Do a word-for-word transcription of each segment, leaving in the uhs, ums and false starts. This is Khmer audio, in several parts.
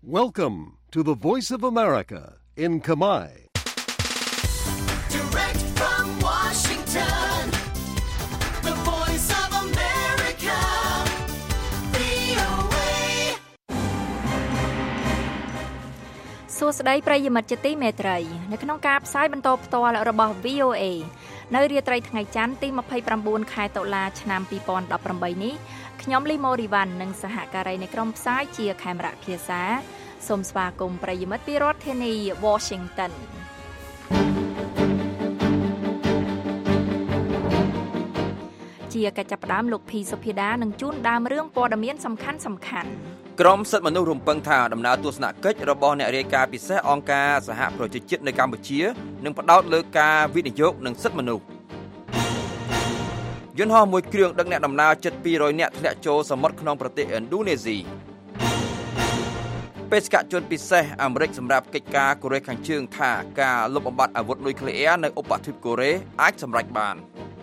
Welcome to the Voice of America in Khmer. Direct from Washington, the Voice of America, វី អូ เอ សួស្តីប្រិយមិត្តជាទីមេត្រីនៅក្នុងការផ្សាយបន្តផ្ទាល់របស់ វី អូ เอ នៅរាត្រីថ្ងៃច័ន្ទទីยี่สิบเก้าខែតុលាឆ្នាំยี่สิบสิบแปดនេះខ្ញុំលីម៉ូរីវ៉ាន់និងសហការីនៃក្រុមផ្សាយជាខេមរៈភាសាសូមស្វាគមន៍ប្រិយមិត្តពីរដ្ឋធានី Washington ជាកិច្ចចាប់ផ្ដើមលោកភីសុភាដានឹងជួនដើមរឿងព័ត៌មានសំខាន់សំខាន់ក្រុមសិទ្ធិមនុស្សរំពឹងថាដំណើរទស្សនកិច្ចរបស់អ្នករាយការណ៍ពិសេសអង្គការសហប្រជាជាតិនៅកម្ពុជានឹងផ្ដោតលើការវិនិយោគនិងសិទ្ធិមនុស្សយន្តហោះមួយគ្រឿងដឹកអ្នកដំណើរជិតពីររយនាក់ធ្លាក់ចូលសមុទ្រក្នុងប្រទេសឥណ្ឌូនេស៊ីបេសកជនពិសេសអាមេរិកសម្រាប់កិច្ចការកូរ៉េខាងជើងថាការលុបបំបាត់អាវុធនុយក្លេអ៊ែរនៅឧបទ្វីបកូរ៉េអាចសម្រេចបាន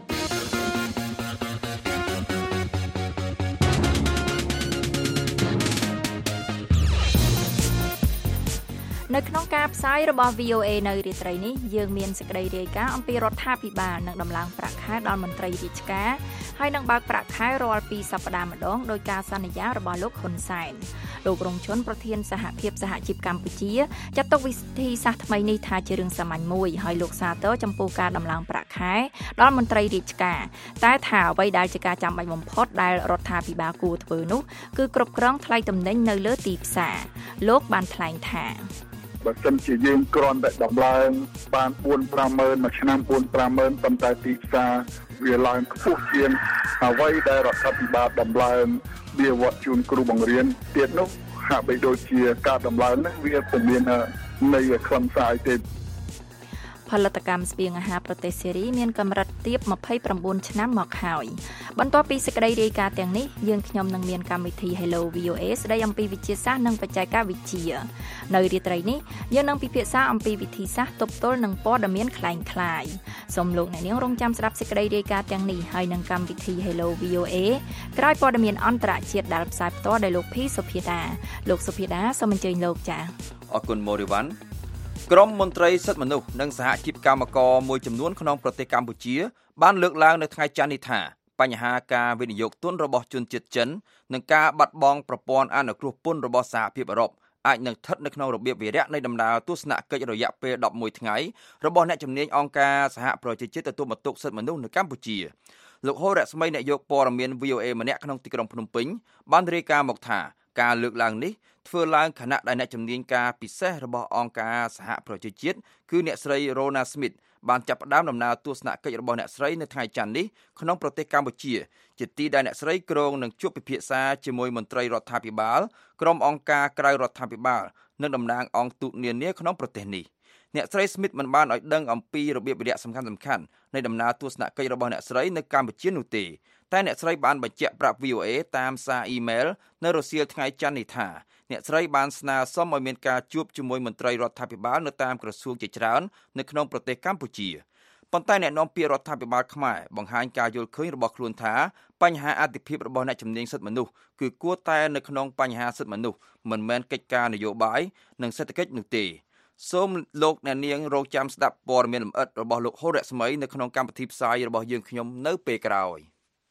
នៅក្នុងការផ្សាយរបស់ វី អូ เอ នៅរាត្រីនេះយើងមានសេចក្តីរាយការណ៍អំពីរដ្ឋាភិបាលនឹងដំឡើងប្រាក់ខែដល់មន្ត្រីរាជការហើយនឹងបើកប្រាក់ខែរាល់ពីសប្តាហ៍ម្ដងដោយការសន្យារបស់លោកហ៊ុនសែនលោករងឈុនប្រធានសហភាពសហជីពកម្ពុជាចាត់ទុកវិធីសាស្ត្រថ្មីនេះថាជារឿងសាមញ្ញមួយហើយលោកសាទរចំពោះការដំឡើងប្រាក់ខែដល់មន្ត្រីរាជការតែថាអ្វីដែលជាការចាំបាច់បំផុតដែលរដ្ឋាភិបាលគួរធ្វើនោះគឺគ្រប់គ្រងថ្លៃទំនិញនៅលើទីផ្សារលោកបានថ្លែងថាបើសិនជាយើងគ្រាន់តែដំឡើងបានបួន ប្រាំម៉ឺនមួយឆ្នាំបួន ប្រាំម៉ឺនប៉ុន្តែទីផ្សារវាឡើងខ្ពស់ជាងអ្វីដែលរដ្ឋាភិបាលដំឡើងវាវត្តជូនគ្រូបង្រៀនទៀតនោះហាក់បីដូចជាការដំឡើងនេះវាពុំមានន័យខ្លឹមសារទេផលិតកម្មស្បៀងអាហារប្រទេសសេរីមានកម្រិតទាបยี่สิบเก้าឆ្នាំមកហើយបន្ទាប់ពីសេចក្តីរាយការណ៍ទាំងនេះយើងខ្ញុំនឹងមានកម្មវិធី Hello វី អូ เอ ស្តីអំពីវិទ្យាសាស្ត្រនិងបច្ចេកវិទ្យានៅរាត្រីនេះយើងនឹងពិភាក្សាអំពីវិធីសាស្ត្រទប់ទល់នឹងព័ត៌មានคล้ายៗសូមលោកអ្នកនាងរងចាំស្ដាប់សេចក្តីរាយការណ៍ទាំងនេះហើយនឹងកម្មវិធី Hello វី អូ เอ ក្រោយព័ត៌មានអន្តរជាតិដែលផ្សាយផ្ទាល់ដោយលោកភីសុភាដាលោកសុភាដាសូមអញ្ជើញលោកចា៎អរគុណម៉ូរីវ៉ាន់ក្រុមមន្ត្រីសិទ្ធិមនុស្សនិងសហជីពកម្មករមួយចំនួនក្នុងប្រទេសកម្ពុជាបានលើកឡើងនៅថ្ងៃច័ន្ទនេះថាបញ្ហាការវិនិយោគទុនរបស់ជនជាតិចិននិងការបាត់បង់ប្រព័ន្ធអនុគ្រោះពន្ធរបស់សហភាពអឺរ៉ុបអាចនឹងស្ថិតនៅក្នុងរបៀបវារៈនៃដំណើរទស្សនកិច្ចរយៈពេលដប់មួយថ្ងៃរបស់អ្នកជំនាញអង្គការសហប្រជាជាតិទទួលបន្ទុកសិទ្ធិមនុស្សនៅកម្ពុជាលោកហូរ៉ាស្មីនាយកព័ត៌មាន វី អូ เอ ម្នាក់ក្នុងទីក្រុងភ្នំពេញបានរាយការណ៍មកថាការលើកឡើងនេះធ្វើឡើងខណៈដែលអ្នកជំនាញការពិសេសរបស់អង្គការសហប្រជាជាតិគឺអ្នកស្រី Rona Smith បានចាប់ផ្ដើមដំណើរទស្សនកិច្ចរបស់អ្នកស្រីនៅថ្ងៃច័ន្ទនេះក្នុងប្រទេសកម្ពុជាជាទីដែលអ្នកស្រីគ្រងនឹងជួបពិភាក្សាជាមួយមន្ត្រីរដ្ឋាភិបាលក្រុមអង្គការក្រៅរដ្ឋាភិបាលនិងតំណាងអង្គទូតនានាក្នុងប្រទេសនេះអ្នកស្រី Smith មិនបានឲ្យដឹងអំពីរបៀបវិរៈសំខាន់ៗនៃដំណើរទស្សនកិច្ចរបស់អ្នកស្រីនៅកម្ពុជានោះទេតែអ្នកស្រីបានបញ្ជាក់ប្រាប់ វី អូ เอ តាមសារអ៊ីមែលនៅរសៀលថ្ងៃច័ន្ទនេះថាអ្នកស្រីបានស្នើសុំឲ្យមានការជួបជាមួយមន្ត្រីរដ្ឋាភិបាលនៅតាមក្រសួងជាច្រើននៅក្នុងប្រទេសកម្ពុជាប៉ុន្តែអ្នកនាំពាក្យរដ្ឋាភិបាលខ្មែរបង្ហាញការយល់ឃើញរបស់ខ្លួនថាបញ្ហាអធិភាពរបស់អ្នកជំនាញសិទ្ធិមនុស្សគឺគួរតែនៅក្នុងបញ្ហាសិទ្ធិមនុស្សមិនមែនកិច្ចការនយោបាយនិងសេដ្ឋកិច្ចនោះទេសូមលោកអ្នកនាងរងចាំស្ដាប់ព័ត៌មានលម្អិតរបស់លោកហូរ៉ាស្មីនៅក្នុងកម្មវិធីផ្សាយរបស់យើងខ្ញុំនៅពេលក្រោយ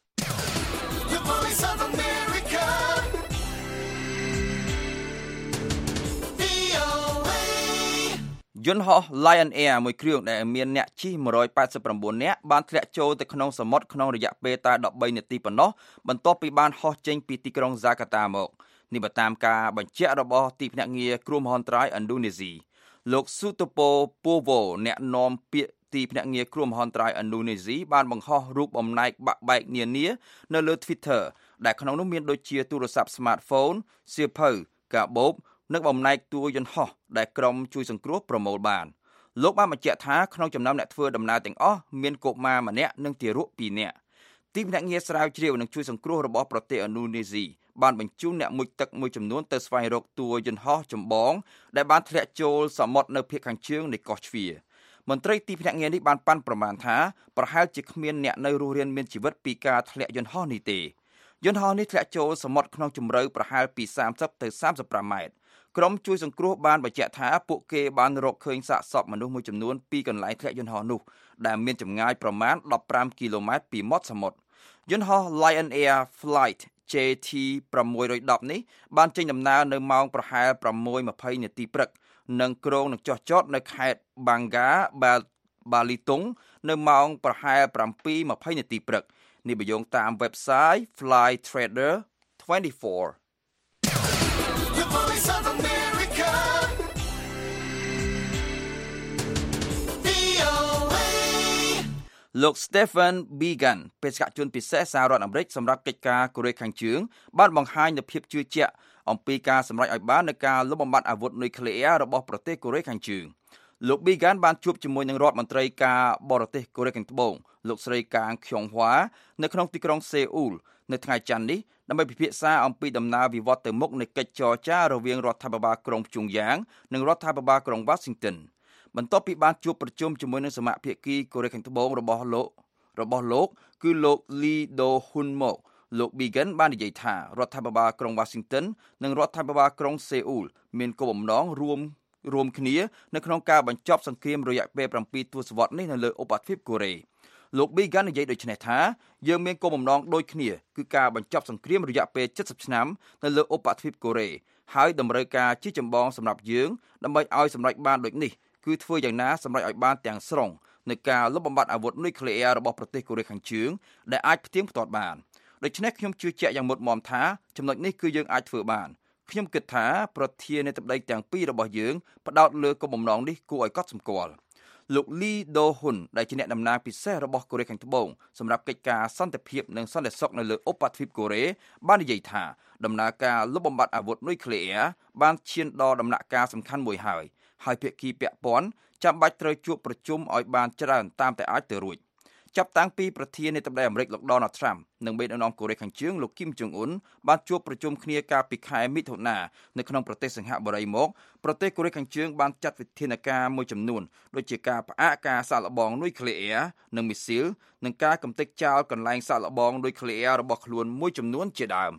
យន្តហោះ Lion Air មួយគ្រឿងដែលមានអ្នកជិះone hundred eighty-nineនាក់បានធ្លាក់ចូលទៅក្នុងសមុទ្រក្នុងរយៈពេលតែthirteenនាទីប៉ុណ្ណោះបន្ទាប់ពីបានហោះចេញពីទីក្រុង Jakarta មកនេះបើតាមការបញ្ជាក់របស់ទីភ្នាក់ងារគ្រោះមហន្តរាយឥណ្ឌូនេស៊ីលោក Sutopo Purwo អ្នកនាំពាក្យទីភ្នាក់ងារគ្រោះមហន្តរាយឥណ្ឌូនេស៊ីបានបង្ហោះរូបបំណែកបាក់បែកនានានៅលើ Twitter ដែលក្នុងនោះមានដូចជាទូរស័ព្ទ smartphone សៀវភៅកាបូបនិងបំណែកតួយន្តហោះដែលក្រុមជួយសង្គ្រោះប្រមូលបានលោកបានបញ្ជាក់ថាក្នុងចំណោមអ្នកធ្វើដំណើរទាំងអស់មានកុមារម្នាក់និងទារកtwoនាក់ទីភ្នាក់ងារស្រាវជ្រាវនិងជួយសង្គ្រោះរបស់ប្រទេសឥណ្ឌូនេស៊ីបានបញ្ជូនអ្នកមុជទឹកមួយចំនួនទៅស្វែងរកតួយន្តហោះចម្បងដែលបានធ្លាក់ចូលសមុទ្រនៅភាគខាងជើងនៃកោះជ្វាមន្ត្រីទីភ្នាក់ងារនេះបានប៉ាន់ប្រមាណថាប្រហែលជាគ្មានអ្នកនៅរស់រានមានជីវិតពីការធ្លាក់យន្តហោះនេះទេយន្តហោះនេះធ្លាក់ចូលសមុទ្រក្នុងជម្រៅប្រហែលពីthirtyទៅthirty-fiveម៉ែត្រក្រុមជួយសង្គ្រោះបានបញ្ជាក់ថាពួកគេបានរកឃើញសាកសពមនុស្សមួយចំនួនពីកន្លែងធ្លាក់យន្តហោះនោះដែលមានចម្ងាយប្រមាណដប់ប្រាំគីឡូម៉ែត្រពីមាត់សមុទ្រយន្តហោះ Lion Air Flight ជេ ที หกหนึ่งศูนย์ នេះបានចេញដំណើរនៅម៉ោងប្រហែល ប្រាំមួយម្ភៃ នាទីព្រឹកនិងគ្រោងនឹងចុះចតនៅខេត្ត Bangka Belitung នៅម៉ោងប្រហែល ប្រាំពីរម្ភៃ នាទីព្រឹកនេះបញ្យងតាម website Flytrader ยี่สิบสี่ The Voice of America วี โอ เอលោក Stephen Biegun បេសកជនពិសេសសហរដ្ឋអាមេរិកសម្រាប់កិច្ចការកូរ៉េខាងជើងបានបង្ហាញនូវភាពជឿជាក់អំពីការសម្រេចឲ្យបាននូវការលុបបំបាត់អាវុធនុយក្លេអ៊ែររបស់ប្រទេសកូរ៉េខាងជើងលោក Biegun បានជួបជាមួយនឹងរដ្ឋមន្ត្រីការបរទេសកូរ៉េខាងត្បូងលោកស្រីកាងខ្យងហួរនៅក្នុងទីក្រុងសេអ៊ូលនៅថ្ងៃច័ន្ទនេះដើម្បីពិភាក្សាអំពីដំណើរវិវត្តទៅមុខនៃកិច្ចចរចារវាងរដ្ឋាភិបាលក្រុងព្យុងយ៉ាងនិងរដ្ឋាភិបាលក្រុង Washington បន្ទាប់ពីបានជួបប្រជុំជាមួយនឹងសមាភាគីកូរ៉េខាងត្បូងរបស់លោករបស់លោកគឺលោក Lee Do-hun Mok លោក Biegun បាននិយាយថារដ្ឋាភិបាលក្រុង Washington និងរដ្ឋាភិបាលក្រុងសេអ៊ូលមានគោលបំណងរួមរួមគ្នានៅក្នុងការបញ្ចប់សង្គ្រាមរយៈពេលប្រាំពីរទសវត្សរ៍នេះនៅលើឧបទ្វីបកូរ៉េលោក Biegun និយាយដូចនេះថាយើងមានគោលបំណងដូចគ្នាគឺការបញ្ចប់សង្គ្រាមរយៈពេលเจ็ดสิบឆ្នាំនៅលើឧបទ្វីបកូរ៉េហើយតម្រូវការជាចម្បងសម្រាប់យើងដើម្បីឲ្យសម្រេចបានដូចនេះគឺធ្វើយ៉ាងណាសម្រេចឲ្យបានទាំងស្រុងនៃការលុបបំបាត់អាវុធនុយក្លេអ៊ែររបស់ប្រទេសកូរ៉េខាងជើងដែលអាចផ្ទៀងផ្ទាត់បានដូច្នេះខ្ញុំជឿជាក់យ៉ាងមុតមមថាចំណុចនេះគឺយើងអាចធ្វើបានខ្ញុំគិតថាប្រធានាធិបតីទាំងពីររបស់យើងផ្ដោតលើគោលបំណងនេះគួរឲ្យកត់សម្គាល់លោក Lee Do-hun ដែលជាអ្នកតំណាងពិសេសរបស់កូរ៉េខាងត្បូងសម្រាប់កិច្ចការសន្តិភាពនិងសន្តិសុខនៅលើឧបទ្វីបកូរ៉េបាននិយាយថាដំណើរការលុបបំបាត់អាវុធនុយក្លេអ៊ែរបានឈានដល់ដំណាក់កាលសំខាន់មួយហើយហើយភាគីពាក់ព័ន្ធចាំបាច់ត្រូវជួបប្រជុំឲ្យបានច្រើនតាមតែអាចទៅរួចចាប់តាំងពីប្រធានាធិបតីអាមេរិកលោក Donald Trump និងមេដឹកនាំកូរ៉េខាងជើងលោក Kim Jong Un បានជួបប្រជុំគ្នាកាលពីខែមិថុនានៅក្នុងប្រទេសសិង្ហបុរីមកប្រទេសកូរ៉េខាងជើងបានចាត់វិធានការមួយចំនួនដូចជាការផ្អាកការសាកល្បងនុយក្លេអ៊ែរនិងមីស៊ីលនិងការកំទេចចោលកន្លែងសាកល្បងនុយក្លេអ៊ែររបស់ខ្លួនមួយចំនួនជាដើម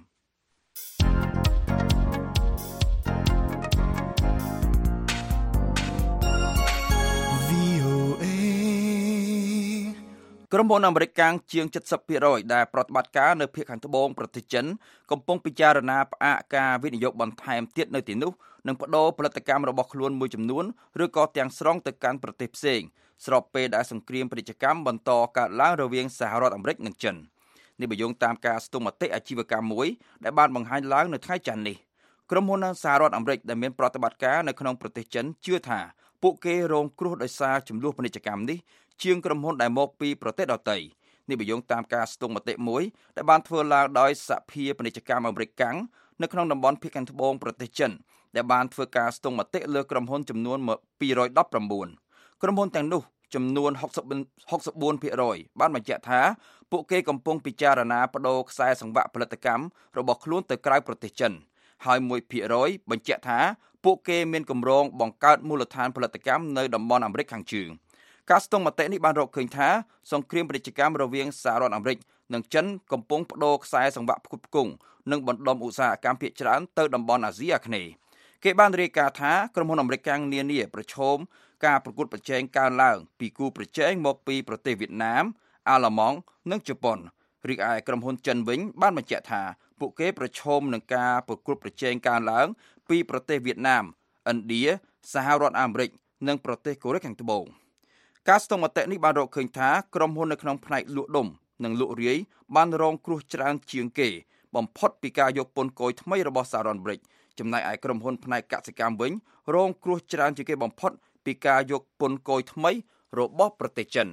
ក្រុមហ៊ុនអាមេរិកកាំងជាង เจ็ดสิบเปอร์เซ็นต์ ដែលប្រតិបត្តិការនៅភាគខាងត្បូងប្រទេសចិនកំពុងពិចារណាផ្អាកការវិនិយោគបន្ថែមទៀតនៅទីនោះនិងបដូរផលិតកម្មរបស់ខ្លួនមួយចំនួនឬក៏ទាំងស្រុងទៅកាន់ប្រទេសផ្សេងស្របពេលដែលសង្គ្រាមពាណិជ្ជកម្មបន្តកើតឡើងរវាងសហរដ្ឋអាមេរិកនិងចិននេះបញ្យងតាមការស្ទង់មតិអាជីវកម្មមួយដែលបានបង្ហាញឡើងនៅថ្ងៃច័ន្ទនេះក្រុមហ៊ុនសហរដ្ឋអាមេរិកដែលមានប្រតិបត្តិការនៅក្នុងប្រទេសចិនជឿថាពួកគេរងគ្រោះដោយសារចំនួនពាណិជ្ជកម្មនេះជាងក្រុមហ៊ុនដែលមកពីប្រទេសដទៃនេះបញ្យងតាមការស្ទង់មតិមួយដែលបានធ្វើឡើងដោយសភាពាណិជ្ជកម្មអាមេរិកកាំងនៅក្នុងតំបន់ភាគខាងត្បូងប្រទេសចិនដែលបានធ្វើការស្ទង់មតិលើក្រុមហ៊ុនចំនួនពីររយដប់ប្រាំបួនក្រុមហ៊ុនទាំងនោះចំនួនหกสิบ หกสิบสี่เปอร์เซ็นต์ បានបញ្ជាក់ថាពួកគេកំពុងពិចារណាបដូរខ្សែសង្វាក់ផលិតកម្មរបស់ខ្លួនទៅក្រៅប្រទេសចិនហើយ មួយភាគរយ បញ្ជាក់ថាពួកគេមានគម្រោងបង្កើតមូលដ្ឋានផលិតកម្មនៅតំបន់អាមេរិកខាងជើងការស្ទង់មតិនេះបានរកឃើញថាសង្គ្រាមពាណិជ្ជកម្មរវាងសហរដ្ឋអាមេរិកនិងចិនកំពុងប្តូរខ្សែសង្វាក់ផ្គត់ផ្គង់និងបណ្ដុំឧស្សាហកម្មភាគច្រើនទៅតំបន់អាស៊ីអាគ្នេយ៍គេបានរាយការណ៍ថាក្រុមហ៊ុនអាមេរិកកាំងនានាប្រឈមការប្រកួតប្រជែងកើនឡើងពីគូប្រជែងមកពីប្រទេសវៀតណាមអាល្លឺម៉ង់និងជប៉ុនរីឯក្រុមហ៊ុនចិនវិញបានបញ្ជាក់ថាពួកគេប្រឈមនឹងការប្រកួតប្រជែងកើនឡើងពីប្រទេសវៀតណាមឥណ្ឌាសហរដ្ឋអាមេរិកនិងប្រទេសកូរ៉េខាងត្បូងការស្ទង់មតិនេះបានរកឃើញថាក្រុមហ៊ុននៅក្នុងផ្នែកលក់ដុំនិងលក់រាយបានរងគ្រោះច្រើនជាងគេបំផុតពីការយកពន្ធគយថ្មីរបស់សហរដ្ឋអាមេរិកចំណែកឯក្រុមហ៊ុនផ្នែកកសិកម្មវិញរងគ្រោះច្រើនជាងគេបំផុតពីការយកពន្ធគយថ្មីរបស់ប្រទេសចិន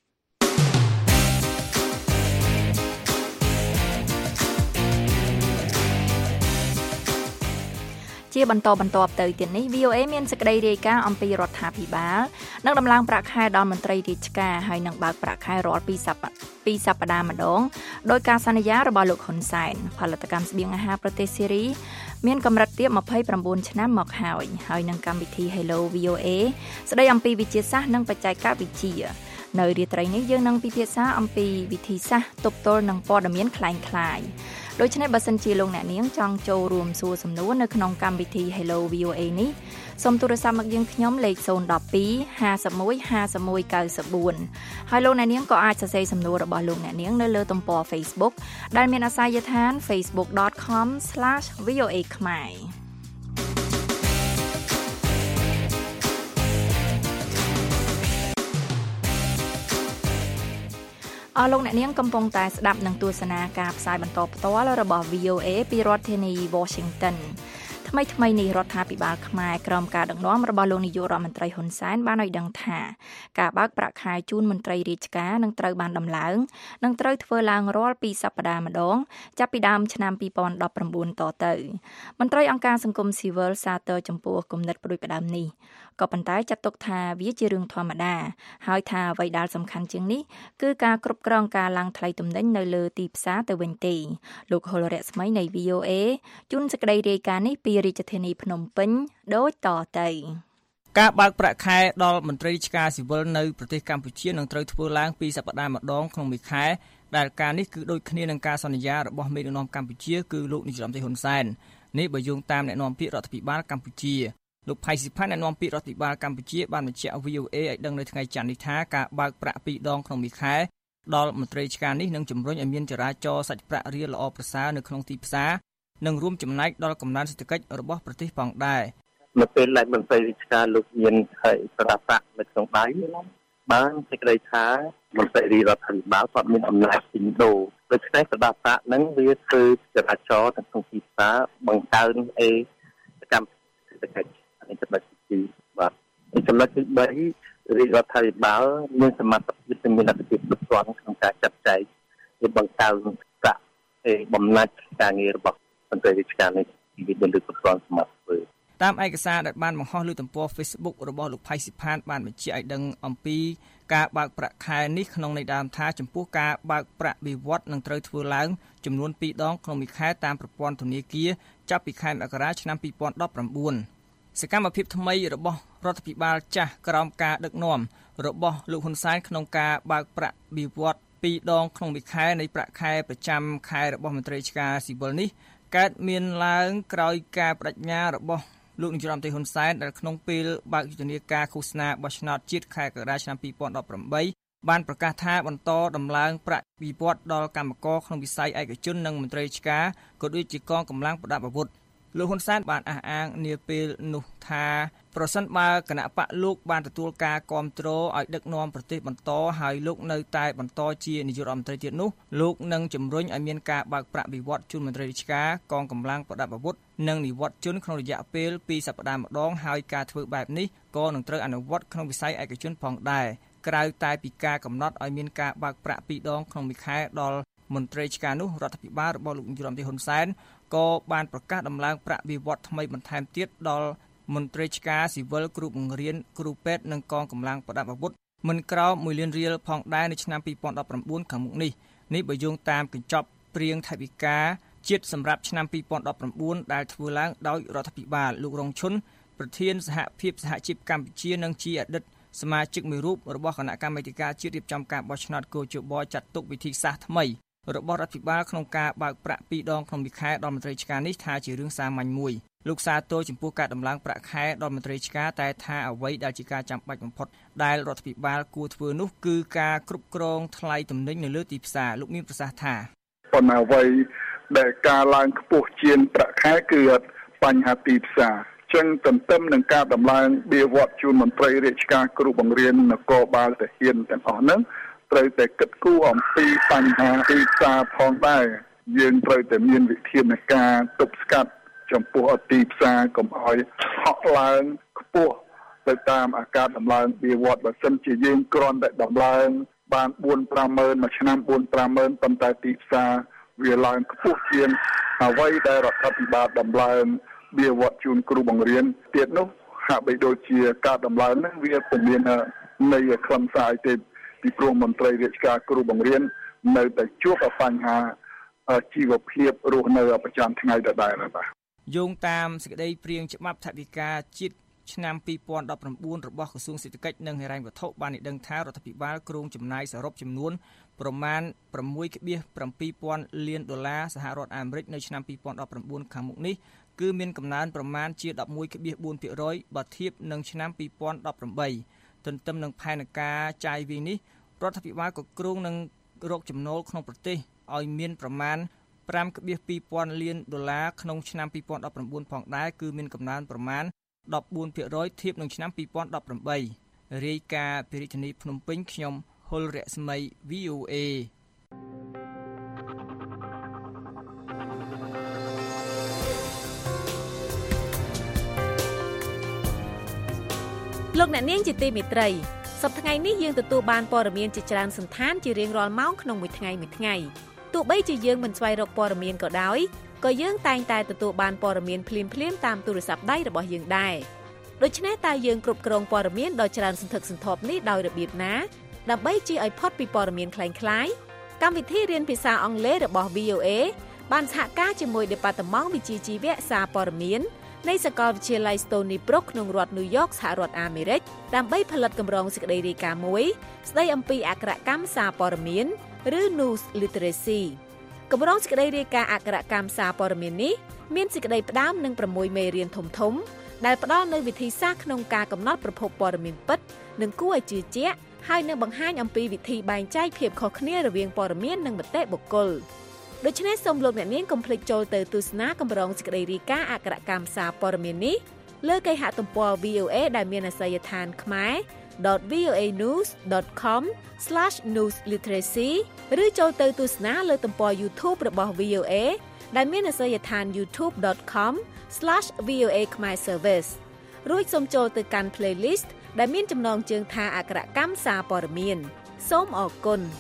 ជាបន្តបន្ទាប់ទៅទៀតនេះ វី អូ เอ មានសេចក្តីរាយការណ៍អំពីរដ្ឋាភិបាលនិងដំឡើងប្រាក់ខែដល់មន្ត្រីរាជការហើយនឹងបើកប្រាក់ខែរាល់ពីសប្តាហ៍ពីសប្តាហ៍ម្ដងដោយការសន្យារបស់លោកហ៊ុនសែនផលិតកម្មស្បៀងអាហារប្រទេសសេរីមានកម្រិតទាបยี่สิบเก้าឆ្នាំមកហើយហើយនឹងកម្មវិធី Hello វី អូ เอ ស្ដីអំពីវិទ្យាសាស្ត្រនិងបច្ចេកវិទ្យានៅរាត្រីនេះយើងនឹងពិភាក្សាអំពីវិធីសាស្ត្រទប់ទល់នឹងព័ត៌មានคล้ายៗដូច្នេះបើសិនជាលោកអ្នកនាងចង់ចូលរួមសួរសំណួរនៅក្នុងកម្មវិធី Hello វី អូ เอ នេះសូមទូរស័ព្ទមកយើងខ្ញុំលេខศูนย์ หนึ่ง สอง ห้า หนึ่ง ห้า หนึ่ง เก้า สี่ ហើយលោកអ្នកនាងក៏អាចសរសេរសំណួររបស់លោកអ្នកនាងនៅលើទំព័រ Facebook ដែលមានអាសយដ្ឋាន facebook dot com slash v o a ខ្មែរអស់លោកអ្នកនាងកំពុងតែស្ដាប់នឹងទស្សនាការផ្សាយបន្តផ្ទាល់របស់ វី អូ เอ ពីរដ្ឋធានី Washington ថ្មីថ្មីនេះរដ្ឋាភិបាលខ្មែរក្រោមការដឹកនាំរបស់លោកនាយករដ្ឋមន្ត្រីហ៊ុនសែនបានឲ្យដឹងថាការបើកប្រាក់ខែជូនមន្ត្រីរាជការនឹងត្រូវបានដំឡើងនិងត្រូវធ្វើឡើងរាល់ពីសប្តាហ៍ម្ដងចាប់ពីដើមឆ្នាំពីរពាន់ដប់ប្រាំបួនតទៅមន្ត្រីអង្គការសង្គមស៊ីវិលសាទរចំពោះគំនិតផ្ដួចផ្ដើមនេះក៏ប៉ុន្តែចាត់ទុកថាវាជារឿងធម្មតាហើយថាអ្វីដែលសំខាន់ជាងនេះគឺការគ្រប់គ្រងការឡើងថ្លៃទំនិញនៅលើទីផ្សារទៅវិញទេលោកហុលរស្មីនៃ វី អូ เอ ជូនសេចក្តីរាយការណ៍នេះពីរាជធានីភ្នំពេញដូចតទៅការបើកប្រាក់ខែដល់មន្ត្រីរាជការស៊ីវិលនៅប្រទេសកម្ពុជានឹងត្រូវធ្វើឡើងពីសប្តាហ៍ម្ដងក្នុងមួយខែដែលការនេះគឺដូចគ្នានឹងការសន្យារបស់មេដឹកនាំកម្ពុជាគឺលោកនាយរដ្ឋមន្ត្រីហ៊ុនសែននេះបើយោងតាមអ្នកនាំពាក្យរដ្ឋាភិបាលកម្ពុជាលោកផៃស៊ីផានអ្នកនាំពាក្យរដ្ឋាភិបាលកម្ពុជាបានបញ្ជាក់ វី អូ เอ ឲ្យដឹងនៅថ្ងៃច័ន្ទនេះថាការបើកប្រាក់ពីរដងក្នុងមួយខែដល់មន្ត្រីរាជការនេះនឹងជំរុញឲ្យមានចរាចរណ៍សាច់ប្រាក់រៀលល្អប្រសើរនៅក្នុងទីផ្សារនិងរួមចំណែកដល់កំណើនសេដ្ឋកិច្ចរបស់ប្រទេសផងដែរនៅពេលដែលមន្ត្រីរាជការលោកមានហើយស្រាប់ប្រាក់នៅក្នុងដៃបានសេចក្តីថាមន្ត្រីរដ្ឋាភិបាលគាត់មានអំណាចទិញដូរដូច្នេះស្រាប់ប្រាក់ហ្នឹងវាធ្វើចរាចរណ៍នៅក្នុងទីផ្សារបង្កើនអេសកម្មសេដ្ឋកិច្ចនេះចំណុចទីបាទចំណុចទីបីរាជរដ្ឋាភិបាលមានសមត្ថភាពនិងមានលទ្ធភាពគ្រប់គ្រាន់ក្នុងការចាត់ចែងវាបង្កើនប្រាក់ឯបំណាច់ការងាររបស់មន្ត្រីរាជការនេះពីវិទ្យាល័យគ្រប់គ្រាន់សមត្ថធ្វើតាមឯកសារដែលបានបង្ហោះលើទំព័រ Facebook របស់លោកផៃស៊ីផានបានបញ្ជាក់ឲ្យដឹងអំពីការបើកប្រាក់ខែនេះក្នុងន័យដើមថាចំពោះការបើកប្រាក់បៀវត្សនឹងត្រូវធ្វើឡើងចំនួនពីរដងក្នុងមួយខែតាមប្រព័ន្ធធនាគារចាប់ពីខែមករាឆ្នាំពីរពាន់ដប់ប្រាំបួនសកម្មភាពថ្មីរបស់រដ្ឋាភិបាលចាស់ក្រោមការដឹកនាំរបស់លោកហ៊ុនសែនក្នុងការបើកប្រាក់បៀវត្សពីរដងក្នុងមួយខែនៃប្រាក់ខែប្រចាំខែរបស់មន្ត្រីរាជការស៊ីវិលនេះកើតមានឡើងក្រោយការបដិញ្ញារបស់លោកនាយរដ្ឋមន្ត្រីហ៊ុនសែនដែលក្នុងពេលបើកយុទ្ធនាការឃោសនាបោះឆ្នោតជាតិខែកក្កដាឆ្នាំពីរពាន់ដប់ប្រាំបីបានប្រកាសថាបន្តដំឡើងប្រាក់បៀវត្សដល់កម្មករក្នុងវិស័យឯកជននិងមន្ត្រីរាជការក៏ដូចជាកងកម្លាំងប្រដាប់អាវុធលោកហ៊ុនសែនបានអះអាងនាពេលនោះថាប្រសិនបើគណៈបកលោកបានទទួលការគាំទ្រឲ្យដឹកនាំប្រទេសបន្តហើយលោកនៅតែបន្តជានាយករដ្ឋមន្ត្រីទៀតនោះលោកនឹងជំរុញឲ្យមានការបើកប្រាក់បៀវត្សជូនមន្ត្រីរាជការកងកម្លាំងប្រដាប់អាវុធនិងនិវត្តជនក្នុងរយៈពេលពីរសប្តាហ៍ម្ដងហើយការធ្វើបែបនេះក៏នឹងត្រូវអនុវត្តក្នុងវិស័យឯកជនផងដែរក្រៅតែពីការកំណត់ឲ្យមានការបើកប្រាក់ពីរដងក្នុងមួយខែដល់មន្ត្រីរាជការនោះរដ្ឋាភិបាលរបស់លោកនាយរដ្ឋមន្ត្រីហ៊ុនសែនក៏បានប្រកាសដំឡើងប្រាក់បៀវត្សថ្មីបន្ថែមទៀតដល់មន្ត្រីរាជការស៊ីវិលគ្រូបង្រៀនគ្រូពេទ្យនិងកងកម្លាំងប្រដាប់អាវុធមិនក្រោមមួយលានរៀលផងដែរនៅឆ្នាំពីរពាន់ដប់ប្រាំបួនខាងមុខនេះនេះបើយោងតាមកញ្ចប់ព្រៀងថវិកាជាតិសម្រាប់ឆ្នាំពីរពាន់ដប់ប្រាំបួនដែលធ្វើឡើងដោយរដ្ឋាភិបាលលោករងឈុនប្រធានសហភាពសហជីពកម្ពុជានិងជាអតីតសមាជិកមួយរូបរបស់គណៈកម្មាធិការជាតិរៀបចំការបោះឆ្នោតកោជបចាត់ទុកវិធីសាស្ត្រថ្មីរបស់រដ្ឋាភិបាលក្នុងការបើកប្រាក់ពីរដងក្នុងមួយខែដល់មន្ត្រីរាជការនេះថាជារឿងសាមញ្ញមួយលោកសាទរចំពោះការដំឡើងប្រាក់ខែដល់មន្ត្រីរាជការតែថាអ្វីដែលជាការចាំបាច់បំផុតដែលរដ្ឋាភិបាលគួរធ្វើនោះគឺការគ្រប់គ្រងថ្លៃទំនិញនៅលើទីផ្សារលោកមានប្រសាសន៍ថាប៉ុន្តែអ្វីដែលការឡើងខ្ពស់ជាងប្រាក់ខែគឺបញ្ហាទីផ្សារចឹងទន្ទឹមនឹងការដំឡើងបៀវត្សជូនមន្ត្រីរាជការគ្រូបង្រៀននគរបាលទាហានទាំងអស់ហ្នឹងត្រូវតែគិតគូរអំពីបញ្ហាទីផ្សារផងដែរយើងត្រូវតែមានវិធានការទប់ស្កាត់ចំពោះទីផ្សារកុំឲ្យហក់ឡើងខ្ពស់ទៅតាមអាកាសដំឡើងបៀវត្សបើសិនជាយើងគ្រាន់តែដំឡើងបានបួន ប្រាំម៉ឺនមួយឆ្នាំបួន ប្រាំម៉ឺនប៉ុន្តែទីផ្សារវាឡើងខ្ពស់ជាងអ្វីដែលរដ្ឋាភិបាលដំឡើងបៀវត្សជូនគ្រូបង្រៀនទៀតនោះហាក់បីដូចជាការដំឡើងហ្នឹងវាពុំមានន័យខ្លឹមសារទេពីព្រោះមន្ត្រីរាជការគ្រូបង្រៀននៅតែជួបបញ្ហាជីវភាពរស់នៅប្រចាំថ្ងៃដដែលបាទយោងតាមសេចក្តីព្រាងច្បាប់ថវិកាជាតិឆ្នាំពីរពាន់ដប់ប្រាំបួនរបស់ក្រសួងសេដ្ឋកិច្ចនិងហិរញ្ញវត្ថុបានឲ្យដឹងថារដ្ឋាភិបាលគ្រោងចំណាយសរុបចំនួនប្រមាណ sáu phẩy bảy ពាន់លានដុល្លារសហរដ្ឋអាមេរិកនៅឆ្នាំពីរពាន់ដប់ប្រាំបួនខាងមុខនេះគឺមានកំណើនប្រមាណជា ដប់មួយphẩy bốn ភាគរយ បើធៀបនឹងឆ្នាំពីរពាន់ដប់ប្រាំបី ទន្ទឹមនឹងផែនការចាយវាយនេះរដ្ឋាភិបាលក៏គ្រោងនឹងរកចំណូលក្នុងប្រទេសឲ្យមានប្រមាណ 5phẩy hai ពាន់លានដុល្លារក្នុងឆ្នាំពីរពាន់ដប់ប្រាំបួនផងដែរគឺមានកំណើនប្រមាណ ដប់បួនភាគរយ ធៀបនឹងឆ្នាំពីរពាន់ដប់ប្រាំបី រាយការណ៍ពីរាជធានីភ្នំពេញខ្ញុំហុលរស្មី វី អូ เอលោកអ្នកនាងជាទីមេត្រីសប្តាហ៍ថ្ងៃនេះយើងទទួលបានព័ត៌មានជាច្រើនសន្តានជារៀងរាល់ម៉ោងក្នុងមួយថ្ងៃមួយថ្ងៃទោះបីជាយើងមិនស្វែងរកព័ត៌មានក៏ដោយក៏យើងតែងតែទទួលបានព័ត៌មានភ្លាមៗតាមទូរស័ព្ទដៃរបស់យើងដែរដូច្នេះតើយើងគ្រប់គ្រងព័ត៌មានដ៏ច្រើនសន្ធឹកសន្ធាប់នេះដោយរបៀបណាដើម្បីជៀសឲ្យផុតពីព័ត៌មានคล้ายៗកម្មវិធីរៀនភាសាអង់គ្លេសរបស់ វី អូ เอ បានសហការជាមួយ Department វិជ្ជាជីវៈសារព័ត៌មាននៃសាកលវិទ្យាល័យ Stony Brook ក្នុងរដ្ឋ New York សហរដ្ឋអាមេរិកដើម្បីផលិតកម្រងសេចក្តីរាយការណ៍មួយស្តីអំពីអក្ខរកម្មសារព័ត៌មានឬ News Literacy កម្រងសេចក្តីរាយការណ៍អក្ខរកម្មសារព័ត៌មាននេះមានសេចក្តីផ្ដើមនឹងប្រាំមួយមេរៀនធំៗដែលផ្ដល់នូវវិធីសាស្ត្រក្នុងការកំណត់ប្រភពព័ត៌មានពិតនិងគួរឲ្យជឿជាក់ហើយនឹងបង្ហាញអំពីវិធីបែងចែកភាពខុសគ្នារវាងព័ត៌មាននិងមតិបុគ្គលដូច្នេះសូមលោកអ្នកនាងកុំភ្លេចចូលទៅទស្សនាកម្រងសេចក្តីរាយការណ៍អក្ខរកម្មសារព័ត៌មាននេះលើគេហទំព័រ វី អូ เอ ដែលមានអាសយដ្ឋាន ខ្មែរ ដត វី អូ เอ ニューส ដត คอม ស្លាช นิวส์ ลิเทเรซี ឬចូលទៅទស្សនាលើទំព័រ YouTube របស់ វី អូ เอ ដែលមានអាសយដ្ឋាន ยูทูบ ដត คอม ស្លាช វី អូ เอ ខ្មែរ Service រួចសូមចូលទៅកាន់ playlist ដែលមានចំណងជើងថាអក្ខរកម្មសារព័ត៌មានសូមអរគុណ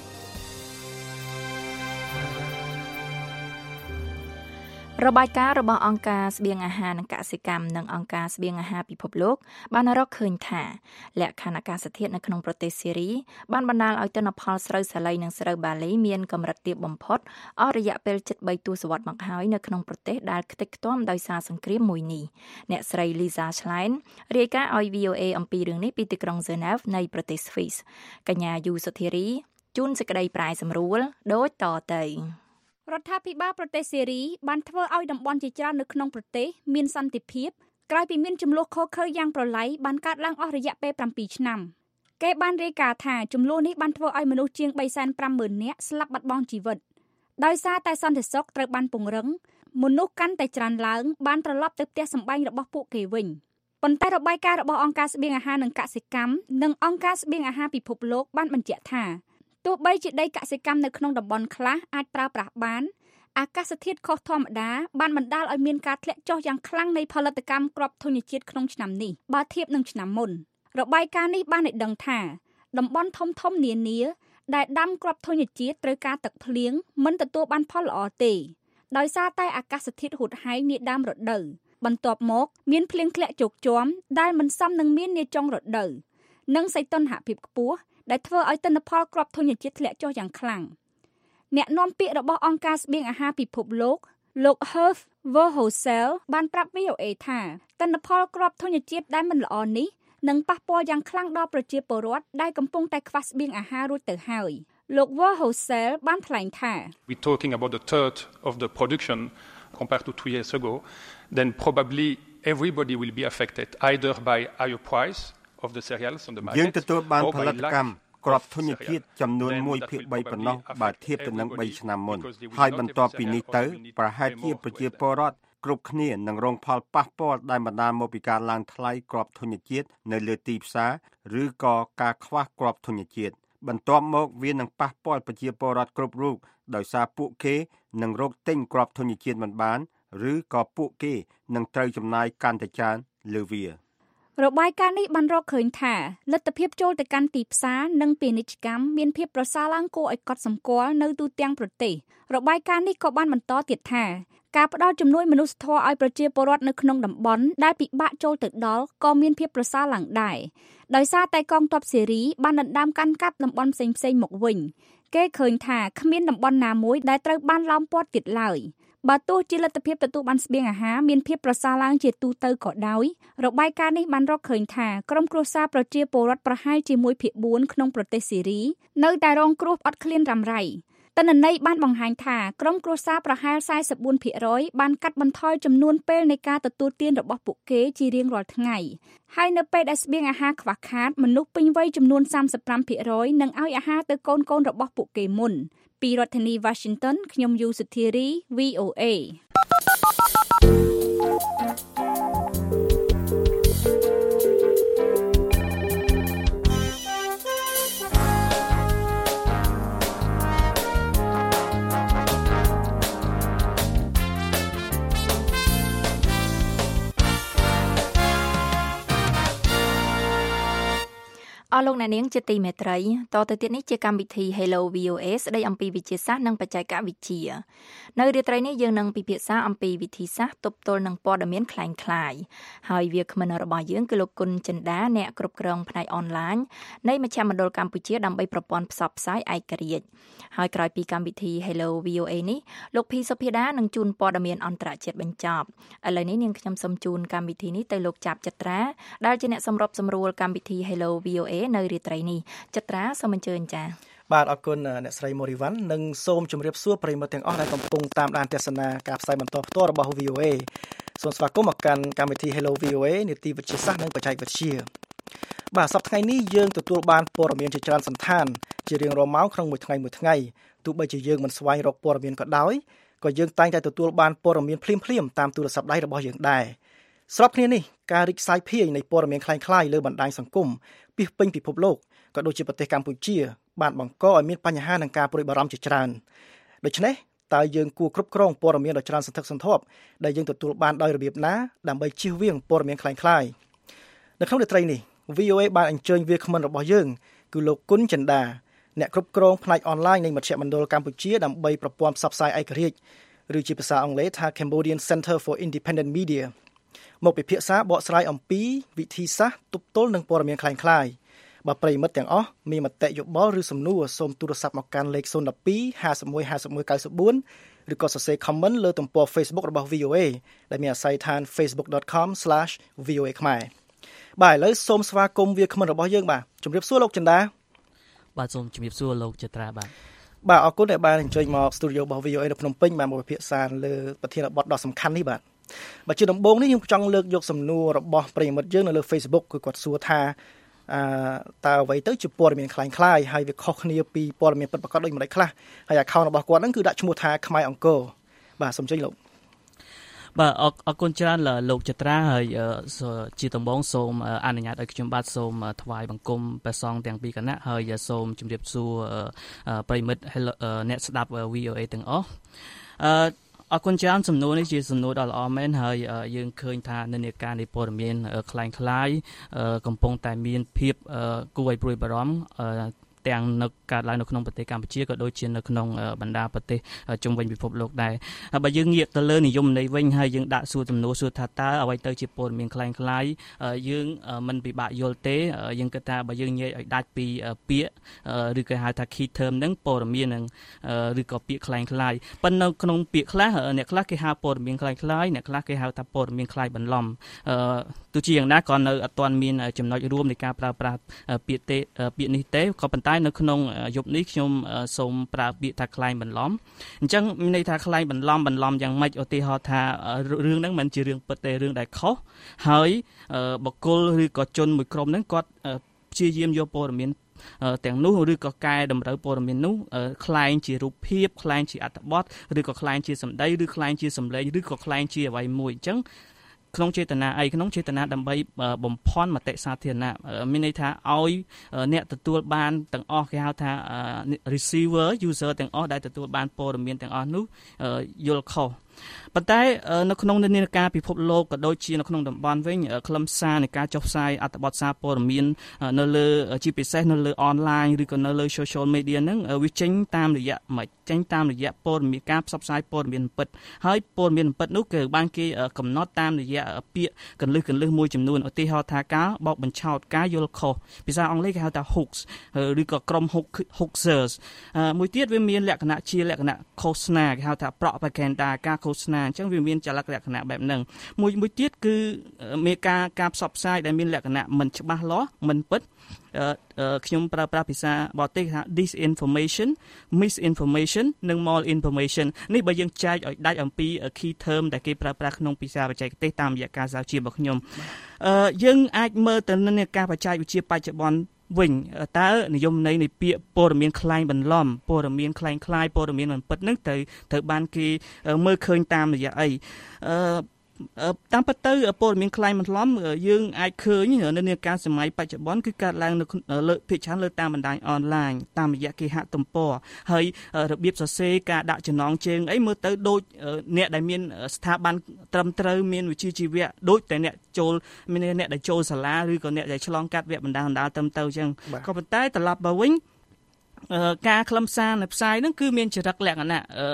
របាយការណ៍របស់អង្គការស្បៀងអាហារនិងកសិកម្មនិងអង្គការស្បៀងអាហារពិភពលោកបានរកឃើញថាលក្ខខណ្ឌអាកាសធាតុនៅក្នុងប្រទេសសេរីបានបណ្ដាលឲ្យទិន្នផលស្រូវសាលីនិងស្រូវបាលីមានកម្រិតទាបបំផុតអស់រយៈពេលជិតបីទសវត្សរ៍មកហើយនៅក្នុងប្រទេសដែលខ្ទេចខ្ទាំដោយសារសង្គ្រាមមួយនេះអ្នកស្រី Lisa Schlein រាយការណ៍ឲ្យ វី អូ เอ អំពីរឿងនេះពីទីក្រុង Geneva នៃប្រទេសស្វីសកញ្ញាយូសុធារីជូនសេចក្តីប្រាយសម្រួលដូចតទៅរដ្ឋាភិបាលប្រទេសសេរីបានធ្វើឲ្យតំបន់ជាច្រើននៅក្នុងប្រទេសមានសន្តិភាពក្រោយពីមានចំនួនខុសខើយ៉ាងប្រឡ័យបានកើតឡើងអស់រយៈពេលប្រាំពីរឆ្នាំគេបានរាយការណ៍ថាចំនួននេះបានធ្វើឲ្យមនុស្សជាង បីសែនប្រាំម៉ឺន នាក់ស្លាប់បាត់បង់ជីវិតដោយសារតែសន្តិសុខត្រូវបានពង្រឹងមនុស្សកាន់តែច្រើនឡើងបានត្រឡប់ទៅផ្ទះសម្បែងរបស់ពួកគេវិញប៉ុន្តែរបាយការណ៍របស់អង្គការស្បៀងអាហារនិងកសិកម្មនិងអង្គការស្បៀងអាហារពិភពលោកបានបញ្ជាក់ថាទោះបីជាដីកសិកម្មនៅក្នុងតំបន់ខ្លះអាចប្រើប្រាស់បានអាកាសធាតុខុសធម្មតាបានបណ្ដាលឲ្យមានការធ្លាក់ចុះយ៉ាងខ្លាំងនៃផលិតកម្មគ្រាប់ធញ្ញជាតិក្នុងឆ្នាំនេះបើធៀបនឹងឆ្នាំមុនរបាយការណ៍នេះបានឲ្យដឹងថាតំបន់ធំធំនានាដែលដាំគ្រាប់ធញ្ញជាតិត្រូវការទឹកភ្លៀងមិនទទួលបានផលល្អទេដោយសារតែអាកាសធាតុហួតហែងនាដើមរដូវបន្ទាប់មកមានភ្លៀងធ្លាក់ជោគជាំដែលមិនសមនឹងមាននាចុងរដូវនិងសីតុណ្ហភាពខ្ពស់ដែលធ្វើឲ្យទិន្នផលគ្រាប់ធញ្ញជាតិធ្លាក់ចុះយ៉ាងខ្លាំងអ្នកនាំពាក្យរបស់អង្គការស្បៀងអាហារពិភពលោកលោក Herve Verheugen បានប្រាប់ វី អូ เอ ថាទិន្នផលគ្រាប់ធញ្ញជាតិដែលមិនល្អនេះនឹងប៉ះពាល់យ៉ាងខ្លាំងដល់ប្រជាពលរដ្ឋដែលកំពុងតែខ្វះស្បៀងអាហាររួចទៅហើយលោក Verheugen បានថ្លែងថា We talking about the third of the production compared to two years ago then probably everybody will be affected either by higher price of the cereals on the market យើងទទួលបានផលិតកម្មគ្រាប់ធញ្ញជាតិចំនួនមួយភាគបីប៉ុណ្ណោះបើធៀបទៅនឹងបីឆ្នាំមុនហើយបន្ទាប់ពីនេះទៅប្រហែលជាប្រជាពលរដ្ឋគ្រប់គ្នានឹងរងផលប៉ះពាល់ដែលបណ្ដាលមកពីការឡើងថ្លៃគ្រាប់ធញ្ញជាតិនៅលើទីផ្សារឬក៏ការខ្វះគ្រាប់ធញ្ញជាតិបន្ទាប់មកវានឹងប៉ះពាល់ប្រជាពលរដ្ឋគ្រប់រូបដោយសារពួកគេនឹងរកទិញគ្រាប់ធញ្ញជាតិមិនបានឬក៏ពួកគេនឹងត្រូវចំណាយកាន់តែច្រើនលើវារបាយការណ៍នេះបានរកឃើញថាលទ្ធភាពចូលទៅកាន់ទីផ្សារនិងពាណិជ្ជកម្មមានភាពប្រសើរឡើងគួរឲ្យកត់សម្គាល់នៅទូទាំងប្រទេសរបាយការណ៍នេះក៏បានបន្តទៀតថាការផ្ដល់ជំនួយមនុស្សធម៌ឲ្យប្រជាពលរដ្ឋនៅក្នុងតំបន់ដែលពិបាកចូលទៅដល់ក៏មានភាពប្រសើរឡើងដែរដោយសារតែកងទ័ពសេរីបានដណ្ដើមកាន់កាប់តំបន់ផ្សេងៗមកវិញគេឃើញថាគ្មានតំបន់ណាមួយដែលត្រូវបានឡោមព័ទ្ធទៀតឡើយបើទោះជាលទ្ធភាពទទួលបានស្បៀងអាហារមានភាពប្រសើរឡើងជាទូទៅក៏ដោយរបាយការណ៍នេះបានរកឃើញថាក្រុមគ្រួសារប្រជាពលរដ្ឋប្រហែលជាមួយភាគបួនក្នុងប្រទេសសេរីនៅតែរងគ្រោះអត់ឃ្លានរ៉ាំរ៉ៃទិន្នន័យបានបង្ហាញថាក្រុមគ្រួសារប្រហែល សែនសិបបួនភាគរយ បានកាត់បន្ថយចំនួនពេលនៃការទទួលទានរបស់ពួកគេជារៀងរាល់ថ្ងៃហើយនៅពេលដែលស្បៀងអាហារខ្វះខាតមនុស្សពេញវ័យចំនួន សាមសិបប្រាំភាគរយ នឹងឲ្យអាហារទៅកូនៗរបស់ពួកគេមុនពីរដ្ឋធានី Washington ខ្ញុំយូសុធារី វី អូ เอអស់លោកអ្នកនាងជាទីមេត្រីតទៅទៀតនេះជាកម្មវិធី Hello វី អូ เอ ស្ដីអំពីវិទ្យាសាស្ត្រនិងបច្ចេកវិទ្យានៅរាត្រីនេះយើងនឹងពិភាក្សាអំពីវិធីសាស្ត្រទប់ទល់នឹងព័ត៌មានคล้ายៗហើយវាគ្មិនរបស់យើងគឺលោកគុណចិន្តាអ្នកគ្រប់គ្រងផ្នែកអនឡាញនៃមជ្ឈមណ្ឌលកម្ពុជាដើម្បីប្រព័ន្ធផ្សព្វផ្សាយឯករាជ្យហើយក្រោយពីកម្មវិធី Hello វី អូ เอ នេះលោកភីសុភាដានឹងជូនព័ត៌មានអន្តរជាតិបញ្ចប់ឥឡូវនេះនាងខ្ញុំសូមជូនកម្មវិធីនេះទៅលោកចាប់ចត្រាដែលជាអ្នកសម្របសម្រួលកម្មវិធី Hello វី អូ เอ នៅរាត្រីនេះចត្រាសូមអញ្ជើញចា៎បាទអរគុណអ្នកស្រីម៉ូរីវ៉ាន់និងសូមជម្រាបសួរប្រិយមិត្តទាំងអស់ដែលកំពុងតាមដានទស្សនាការផ្សាយបន្តផ្ទាល់របស់ វី អូ เอ សូមស្វាគមន៍មកកាន់កម្មវិធី Hello វី អូ เอ នីតិវិទ្យាសាស្ត្រនិងបច្ចេកវិទ្យាបាទសប្តាហ៍នេះយើងទទួលបានព័ត៌មានជាច្រើនសន្តានជារៀងរាល់ម៉ោងក្នុងមួយថ្ងៃមួយថ្ងៃទោះបីជាយើងមិនស្វែងរកព័ត៌មានក៏ដោយក៏យើងតែងតែទទួលបានព័ត៌មានភ្លាមៗតាមទូរស័ព្ទដៃរបស់យើងដែរស្របគ្នានេះការរីកសាយភាយនៃព័ត៌មានคล้ายៗលើបណ្ដាញសង្គមពាសពេញពិភពលោកក៏ដូចជាប្រទេសកម្ពុជាបានបង្កឲ្យមានបញ្ហានិងការព្រួយបារម្ភជាច្រើនដូច្នេះតើយើងគួរគ្រប់គ្រងព័ត៌មានដ៏ច្រើនសន្ធឹកសន្ធាប់ដែលយើងទទួលបានដោយរបៀបណាដើម្បីជៀសវាងព័ត៌មានคล้ายៗនៅក្នុងរាត្រីនេះ វី អូ เอ បានអញ្ជើញវាគ្មិនរបស់យើងគឺលោកគុណចិន្តាអ្នកគ្រប់គ្រងផ្នែកអនឡាញនៃមជ្ឈមណ្ឌលកម្ពុជាដើម្បីប្រព័ន្ធផ្សព្វផ្សាយឯករាជ្យឬជាភាសាអង់គ្លេសថា Cambodian Center for Independent Media មកពិភាក្សាបកស្រាយអំពីវិធីសាស្ត្រទប់ទល់នឹងព័ត៌មានคล้ายៗបើប្រិយមិត្តទាំងអស់មានមតិយោបល់ឬសំណួរសូមទូរស័ព្ទមកកាន់លេខศูนย์ หนึ่ง สอง ห้า หนึ่ง หนึ่ง ห้า หนึ่ง เก้า สี่ ឬក៏សរសេរ comment លើទំព័រ Facebook របស់ វី អូ เอ ដែលមានអាស័យដ្ឋាន facebook dot com slash v o a ខ្មែរបាទឥឡូវសូមស្វាគមន៍វាគ្មិនរបស់យើងបាទជម្រាបសួរលោកចិន្តាបាទសូមជម្រាបសួរលោកចត្រាបាទបាទអរគុណដែលបានអញ្ជើញមក studio របស់ វី អូ เอ នៅភ្នំពេញបានមកពិភាក្សាលើប្រធានបទដ៏សំខាន់នេះបាទបាទជាដំបូងនេះខ្ញុំចង់លើកយកសំណួររបស់ប្រិយមិត្តយើងនៅលើ Facebook គឺគាត់សួរថាអឺតើអ្វីទៅជាព័ត៌មានคล้ายៗហើយវាខុសគ្នាពីព័ត៌មានពិតប្រាកដដូចម្តេចខ្លះហើយ account របស់គាត់ហ្នឹងគឺដាក់ឈ្មោះថាខ្មែរអង្គរបាទសូមជម្រាបលោកបាទអរគុណច្រើនលោកចត្រាហើយជាដំបងសូមអនុញ្ញាតឲ្យខ្ញុំបាទសូមថ្វាយបង្គំព្រះសង្ឃទាំងពីរគណៈហើយសូមជម្រាបសួរប្រិមិត្តអ្នកស្ដាប់ វី អូ เอ ទាំងអស់អឺអរគុណច្រើនសំណួរនេះជាសំណួរដ៏ល្អមែនហើយយើងឃើញថានិន្នាការនៃព័ត៌មានคล้ายៗកំពុងតែមានភាពគួរឲ្យព្រួយបារម្ភទាំងនៅកើតឡើងនៅក្នុងប្រទេសកម្ពុជាក៏ដូចជានៅក្នុងបណ្ដាប្រទេសជុំវិញពិភពលោកដែរបើយើងងាកទៅលើនិយមន័យវិញហើយយើងដាក់សួរចំនួនសួរថាតើអ្វីទៅជាព័ត៌មានคล้ายៗយើងមិនពិបាកយល់ទេយើងគិតថាបើយើងនិយាយឲ្យដាច់ពីពាក្យឬក៏ហៅថា key term ហ្នឹងព័ត៌មាននឹងឬក៏ពាក្យคล้ายៗប៉ុន្តែនៅក្នុងពាក្យខ្លះអ្នកខ្លះគេហៅព័ត៌មានคล้ายៗអ្នកខ្លះគេហៅថាព័ត៌មានคล้ายបន្លំទោះជាយ៉ាងណាក៏នៅអត់ទាន់មានចំណុចរួមនៃការប្រើប្រាស់ពាក្យទេពាក្យនេះទេក៏ប៉ុន្តែនៅក្នុងយប់នេះខ្ញុំសូមប្រើពាក្យថាคล้ายបន្លំអញ្ចឹងមានន័យថាคล้ายបន្លំបន្លំយ៉ាងម៉េចឧទាហរណ៍ថារឿងហ្នឹងមិនជារឿងពិតទេរឿងដែលខុសហើយបុគ្គលឬក៏ជនមួយក្រុមហ្នឹងគាត់ព្យាយាមយកព័ត៌មានទាំងនោះឬក៏កែតម្រូវព័ត៌មាននោះคล้ายជារូបភាពคล้ายជាអត្ថបទឬក៏คล้ายជាសម្ដីឬคล้ายជាសម្លេងឬក៏คล้ายជាអ្វីមួយអញ្ចឹងក្នុងចេតនាអីក្នុងចេតនាដើម្បីបំផន់មតិសាធារណៈមានន័យថាឲ្យអ្នកទទួលបានទាំងអស់គេហៅថា receiver user ទាំងអស់ដែលទទួលបានព័ត៌មានទាំងអស់នោះយល់ខុសប៉ុន្តែនៅក្នុងនិន្នាការពិភពលោកក៏ដូចជានៅក្នុងតំបន់វិញខ្លឹមសារនៃការចុះផ្សាយអត្ថបទសារព័ត៌មាននៅលើជាពិសេសនៅលើអនឡាញឬក៏នៅលើ social media ហ្នឹងវាចេញតាមរយៈមិនចេញតាមរយៈព័ត៌មានការផ្សព្វផ្សាយព័ត៌មានពិតហើយព័ត៌មានពិតនោះគឺបានគេកំណត់តាមរយៈពាក្យកន្លឹះកន្លឹះមួយចំនួនឧទាហរណ៍ថាការបោកបញ្ឆោតការយល់ខុសភាសាអង់គ្លេសគេហៅថា hoax ឬក៏ក្រុម hoaxers មួយទៀតវាមានលក្ខណៈជាលក្ខណៈឃោសនាគេហៅថា propaganda ការឃោសនាអញ្ចឹងវាមានចលនាលក្ខណៈបែបហ្នឹងមួយមួយទៀតគឺមានការការផ្សព្វផ្សាយដែលមានលក្ខណៈមិនច្បាស់លាស់មិនពិតខ្ញុំប្រើប្រាស់ភាសាបរទេសថា disinformation misinformation និង malinformation នេះបើយើងចែកឲ្យដាច់អំពី key term ដែលគេប្រើប្រាស់ក្នុងភាសាបច្ចេកទេសតាមរយៈការស្រាវជ្រាវរបស់ខ្ញុំយើងអាចមើលទៅនឹងការបច្ចេកវិទ្យាបច្ចុប្បន្នវិញតើនិយមន័យនៃពាក្យព័ត៌មានคล้ายបន្លំព័ត៌មានคล้ายคล้ายព័ត៌មានមិនពិតហ្នឹងទៅត្រូវបានគេមើលឃើញតាមរយៈអីអឺតាមពិតទៅព័ត៌មានคล้ายបន្លំយើងអាចឃើញនៅនាការសម័យបច្ចុប្បន្នគឺកើតឡើងនៅលើភាគច្រើនលើតាមបណ្ដាញអនឡាញតាមរយៈគេហទំព័រហើយរបៀបសរសេរការដាក់ចំណងជើងអីមើលទៅដូចអ្នកដែលមានស្ថាប័នត្រឹមត្រូវមានវិជ្ជាជីវៈដូចតែអ្នកចូលមានអ្នកដែលចូលសាលាឬក៏អ្នកដែលឆ្លងកាត់វគ្គបណ្ដាបណ្ដាត្រឹមត្រូវអញ្ចឹងក៏ប៉ុន្តែត្រឡប់មកវិញការខ្លឹមសារនៅផ្សាយហ្នឹងគឺមានចរិតលក្ខណៈអឺ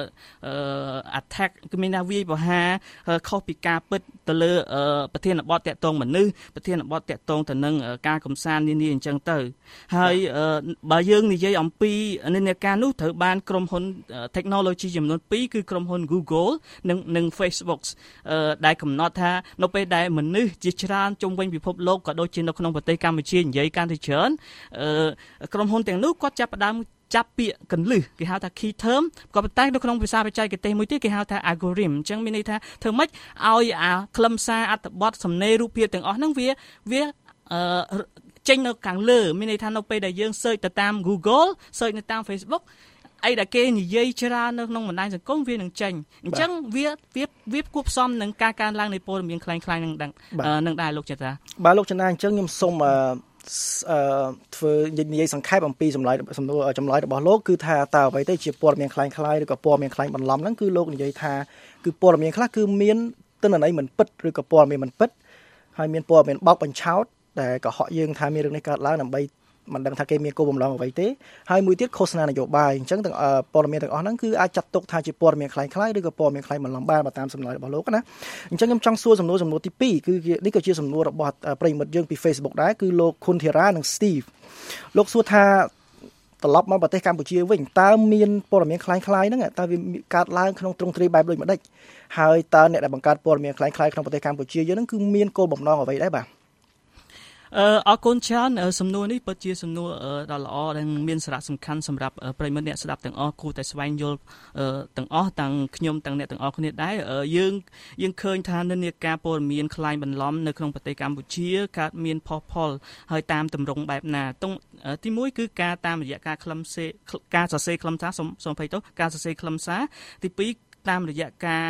attack គឺមានថាវាយប្រហារខុសពីការពិតទៅលើប្រធានបទតាក់ទងមនុស្សប្រធានបទតាក់ទងទៅនឹងការកំសាន្តនានាអញ្ចឹងទៅហើយបើយើងនិយាយអំពីនិន្នាការនោះត្រូវបានក្រុមហ៊ុន technology ចំនួនពីរគឺក្រុមហ៊ុន Google និងនិង Facebook ដែលកំណត់ថានៅពេលដែលមនុស្សជាច្រើនជុំវិញពិភពលោកក៏ដូចជានៅក្នុងប្រទេសកម្ពុជានិយាយកាន់តែច្រើនក្រុមហ៊ុនទាំងនោះគាត់ចាប់ផ្ដើមចាប់ពាក្យកន្លឹះគេហៅថា key term ក៏ប៉ុន្តែនៅក្នុងភាសាបច្ចេកទេសមួយទៀតគេហៅថា algorithm អញ្ចឹងមានន័យថាធ្វើម៉េចឲ្យអាខ្លឹមសារអត្ថបទសំណេររូបភាពទាំងអស់ហ្នឹងវាវាអឺចេញនៅខាងលើមានន័យថានៅពេលដែលយើង search ទៅតាម Google search នៅតាម Facebook អីដែលគេនិយាយច្រើននៅក្នុងបណ្ដាញសង្គមវានឹងចេញអញ្ចឹងវាវាវាគួបផ្សំនឹងការកើនឡើងនៃព័ត៌មានคล้ายៗនឹងនឹងដែរលោកចន្ទរាបាទលោកចន្ទរាអញ្ចឹងខ្ញុំសូមអឺធ្វើនិយាយសង្ខេបអំពីចម្លើយសំណួរចម្លើយរបស់លោកគឺថាតើអ្វីទៅជាព័ត៌មានคล้ายៗឬក៏ព័ត៌មានคล้ายបន្លំហ្នឹងគឺលោកនិយាយថាគឺព័ត៌មានខ្លះគឺមានទិន្នន័យមិនពិតឬក៏ព័ត៌មានមិនពិតហើយមានព័ត៌មានបោកបញ្ឆោតដែលកុហកយើងថាមានរឿងនេះកើតឡើងដើម្បីមិនដឹងថាគេមានគោលបំណងអ្វីទេហើយមួយទៀតឃោសនានយោបាយអញ្ចឹងទាំងព័ត៌មានទាំងអស់ហ្នឹងគឺអាចចាត់ទុកថាជាព័ត៌មានคล้ายៗឬក៏ព័ត៌មានคล้ายបន្លំបានតាមសំណួររបស់លោកណាអញ្ចឹងខ្ញុំចង់សួរសំណួរសំណួរទីពីរគឺនេះក៏ជាសំណួររបស់ប្រិយមិត្តយើងពី Facebook ដែរគឺលោកខុនធីរ៉ានិង Steve លោកសួរថាត្រឡប់មកប្រទេសកម្ពុជាវិញតើមានព័ត៌មានคล้ายៗហ្នឹងតើវាកើតឡើងក្នុងទ្រង់ទ្រាយបែបដូចម្ដេចហើយតើអ្នកដែលបង្កើតព័ត៌មានคล้ายៗក្នុងប្រទេសកម្ពុជាយើងហ្នឹងគឺមានគោលបំណងអ្វីដែរបាទអឺអរគុណច្រើនសំណួរនេះពិតជាសំណួរដ៏ល្អដែលមានសារៈសំខាន់សម្រាប់ប្រិយមិត្តអ្នកស្ដាប់ទាំងអស់គួរតែស្វែងយល់ទាំងអស់ទាំងខ្ញុំទាំងអ្នកទាំងអស់គ្នាដែរយើងយើងឃើញថានិន្នាការព័ត៌មានคล้ายបន្លំនៅក្នុងប្រទេសកម្ពុជាកើតមានផុសផុលហើយតាមទម្រង់បែបណាទីមួយគឺការតាមរយៈការខ្លឹមសារការសរសេរខ្លឹមសារសូមភ័យទោសការសរសេរខ្លឹមសារទីពីរតាមរយៈការ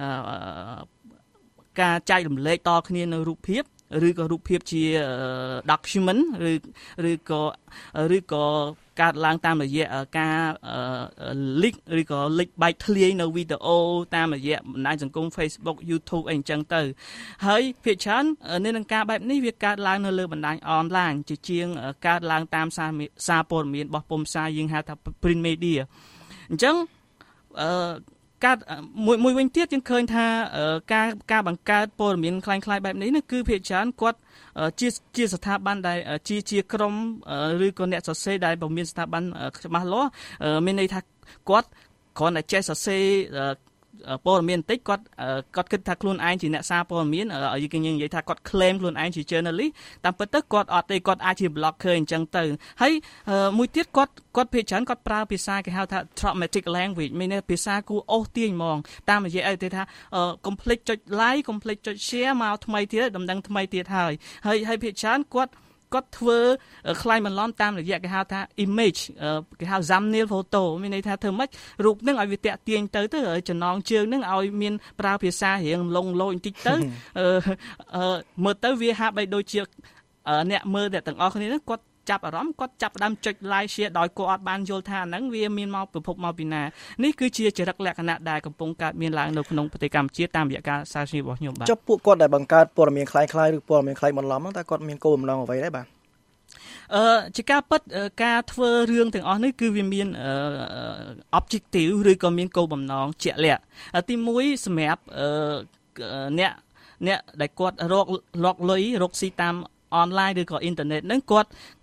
ការចែករំលែកតគ្នានៅរូបភាពឬក៏រូបភាពជា document ឬឬក៏ឬក៏កើតឡើងតាមរយៈការ leak ឬក៏ leak បែកធ្លាយនៅវីដេអូតាមរយៈបណ្ដាញសង្គម Facebook YouTube អីអញ្ចឹងទៅហើយភាគច្រើននៅនឹងការបែបនេះវាកើតឡើងនៅលើបណ្ដាញអនឡាញជាជាងកើតឡើងតាមសារសារព័ត៌មានរបស់ពុម្ពផ្សាយយើងហៅថា print media អញ្ចឹងអឺការមួយមួយវិញទៀតយើងឃើញថាការការបង្កើតព័ត៌មានคล้ายៗបែបនេះគឺភាគច្រើនគាត់ជាជាស្ថាប័នដែលជាជាក្រុមឬក៏អ្នកសរសេរដែលមានស្ថាប័នច្បាស់លាស់មានន័យថាគាត់គ្រាន់តែចេះសរសេរព័ត៌មានបន្តិចគាត់គាត់គិតថាខ្លួនឯងជាអ្នកសារព័ត៌មានយើងនិយាយថាគាត់ claim ខ្លួនឯងជា journalist តាមពិតទៅគាត់អត់ទេគាត់អាចជា blogger អញ្ចឹងទៅហើយមួយទៀតគាត់គាត់ភាគច្រើនគាត់ប្រើភាសាគេហៅថា traumatic language មានភាសាគួរអូសទាញហ្មងតាមរយៈអីទេថា complete ចុច like complete ចុច share មកថ្មីទៀតដំណឹងថ្មីទៀតហើយហើយហើយភាគច្រើនគាត់គាត់ធ្វើคล้ายបន្លំតាមរយៈគេហៅថា image គេហៅ thumbnail photo មានន័យថាធ្វើម៉េចរូបហ្នឹងឲ្យវាតាក់ទាញទៅទៅចំណងជើងហ្នឹងឲ្យមានប្រើភាសារៀងលងលោចបន្តិចទៅមើលទៅវាហាក់បីដូចជាអ្នកមើលអ្នកទាំងអស់គ្នាហ្នឹងគាត់ចាប់អារម្មណ៍គាត់ចាប់ផ្ដើមចុច like share ដោយគាត់អត់បានយល់ថាអាហ្នឹងវាមានមកប្រភពមកពីណានេះគឺជាចរិតលក្ខណៈដែលកំពុងកើតមានឡើងនៅក្នុងប្រទេសកម្ពុជាតាមរយៈការសាស្ត្ររបស់ខ្ញុំបាទចុះពួកគាត់ដែលបង្កើតព័ត៌មានคล้ายៗឬព័ត៌មានคล้ายបន្លំហ្នឹងតើគាត់មានគោលបំណងអ្វីដែរបាទអឺជាការពិតការធ្វើរឿងទាំងអស់នេះគឺវាមាន objective ឬក៏មានគោលបំណងជាក់លាក់ទីមួយសម្រាប់អ្នកអ្នកដែលគាត់រកលុយរកស៊ីតាមអនឡាញឬក៏អ៊ីនធឺណិតហ្នឹងគាត់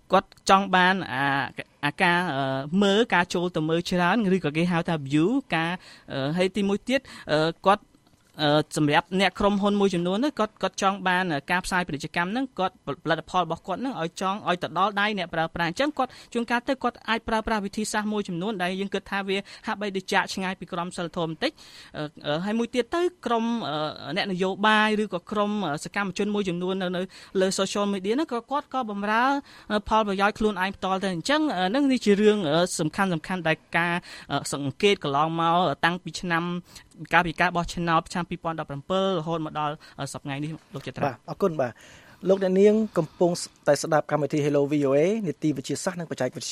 គាត់ចង់បានអាអាការមើលការចូលទៅមើលច្រើនឬក៏គេហៅថា view ការហើយទីមួយទៀតគាត់សម្រាប់អ្នកក្រុមហ៊ុនមួយចំនួនហ្នឹងគាត់គាត់ចង់បានការផ្សាយពាណិជ្ជកម្មហ្នឹងគាត់ផលិតផលរបស់គាត់ហ្នឹងឲ្យចង់ឲ្យទៅដល់ដៃអ្នកប្រើប្រាស់អញ្ចឹងគាត់ជួនកាលទៅគាត់អាចប្រើប្រាស់វិធីសាស្ត្រមួយចំនួនដែលយើងគិតថាវាហាក់បីដូចចាកឆ្ងាយពីក្រមសីលធម៌បន្តិចហើយមួយទៀតទៅក្រុមអ្នកនយោបាយឬក៏ក្រុមសកម្មជនមួយចំនួននៅលើ social media ហ្នឹងក៏គាត់ក៏បំរើផលប្រយោជន៍ខ្លួនឯងផ្ទាល់ទៅអញ្ចឹងហ្នឹងនេះជារឿងសំខាន់សំខាន់ដែលការសង្កេតកន្លងមកតាំងពីឆ្នាំការពីការបោះឆ្នោតឆ្នាំពីរពាន់ដប់ប្រាំពីររហូតមកដល់សប្តាហ៍នេះលោកចត្រាបាទអរគុណបាទលោកអ្នកនាងកំពុងតែស្ដាប់កម្មវិធី Hello វី អូ เอ នីតិវិទ្យាសាស្ត្រនិងបច្ចេកវិទ្យា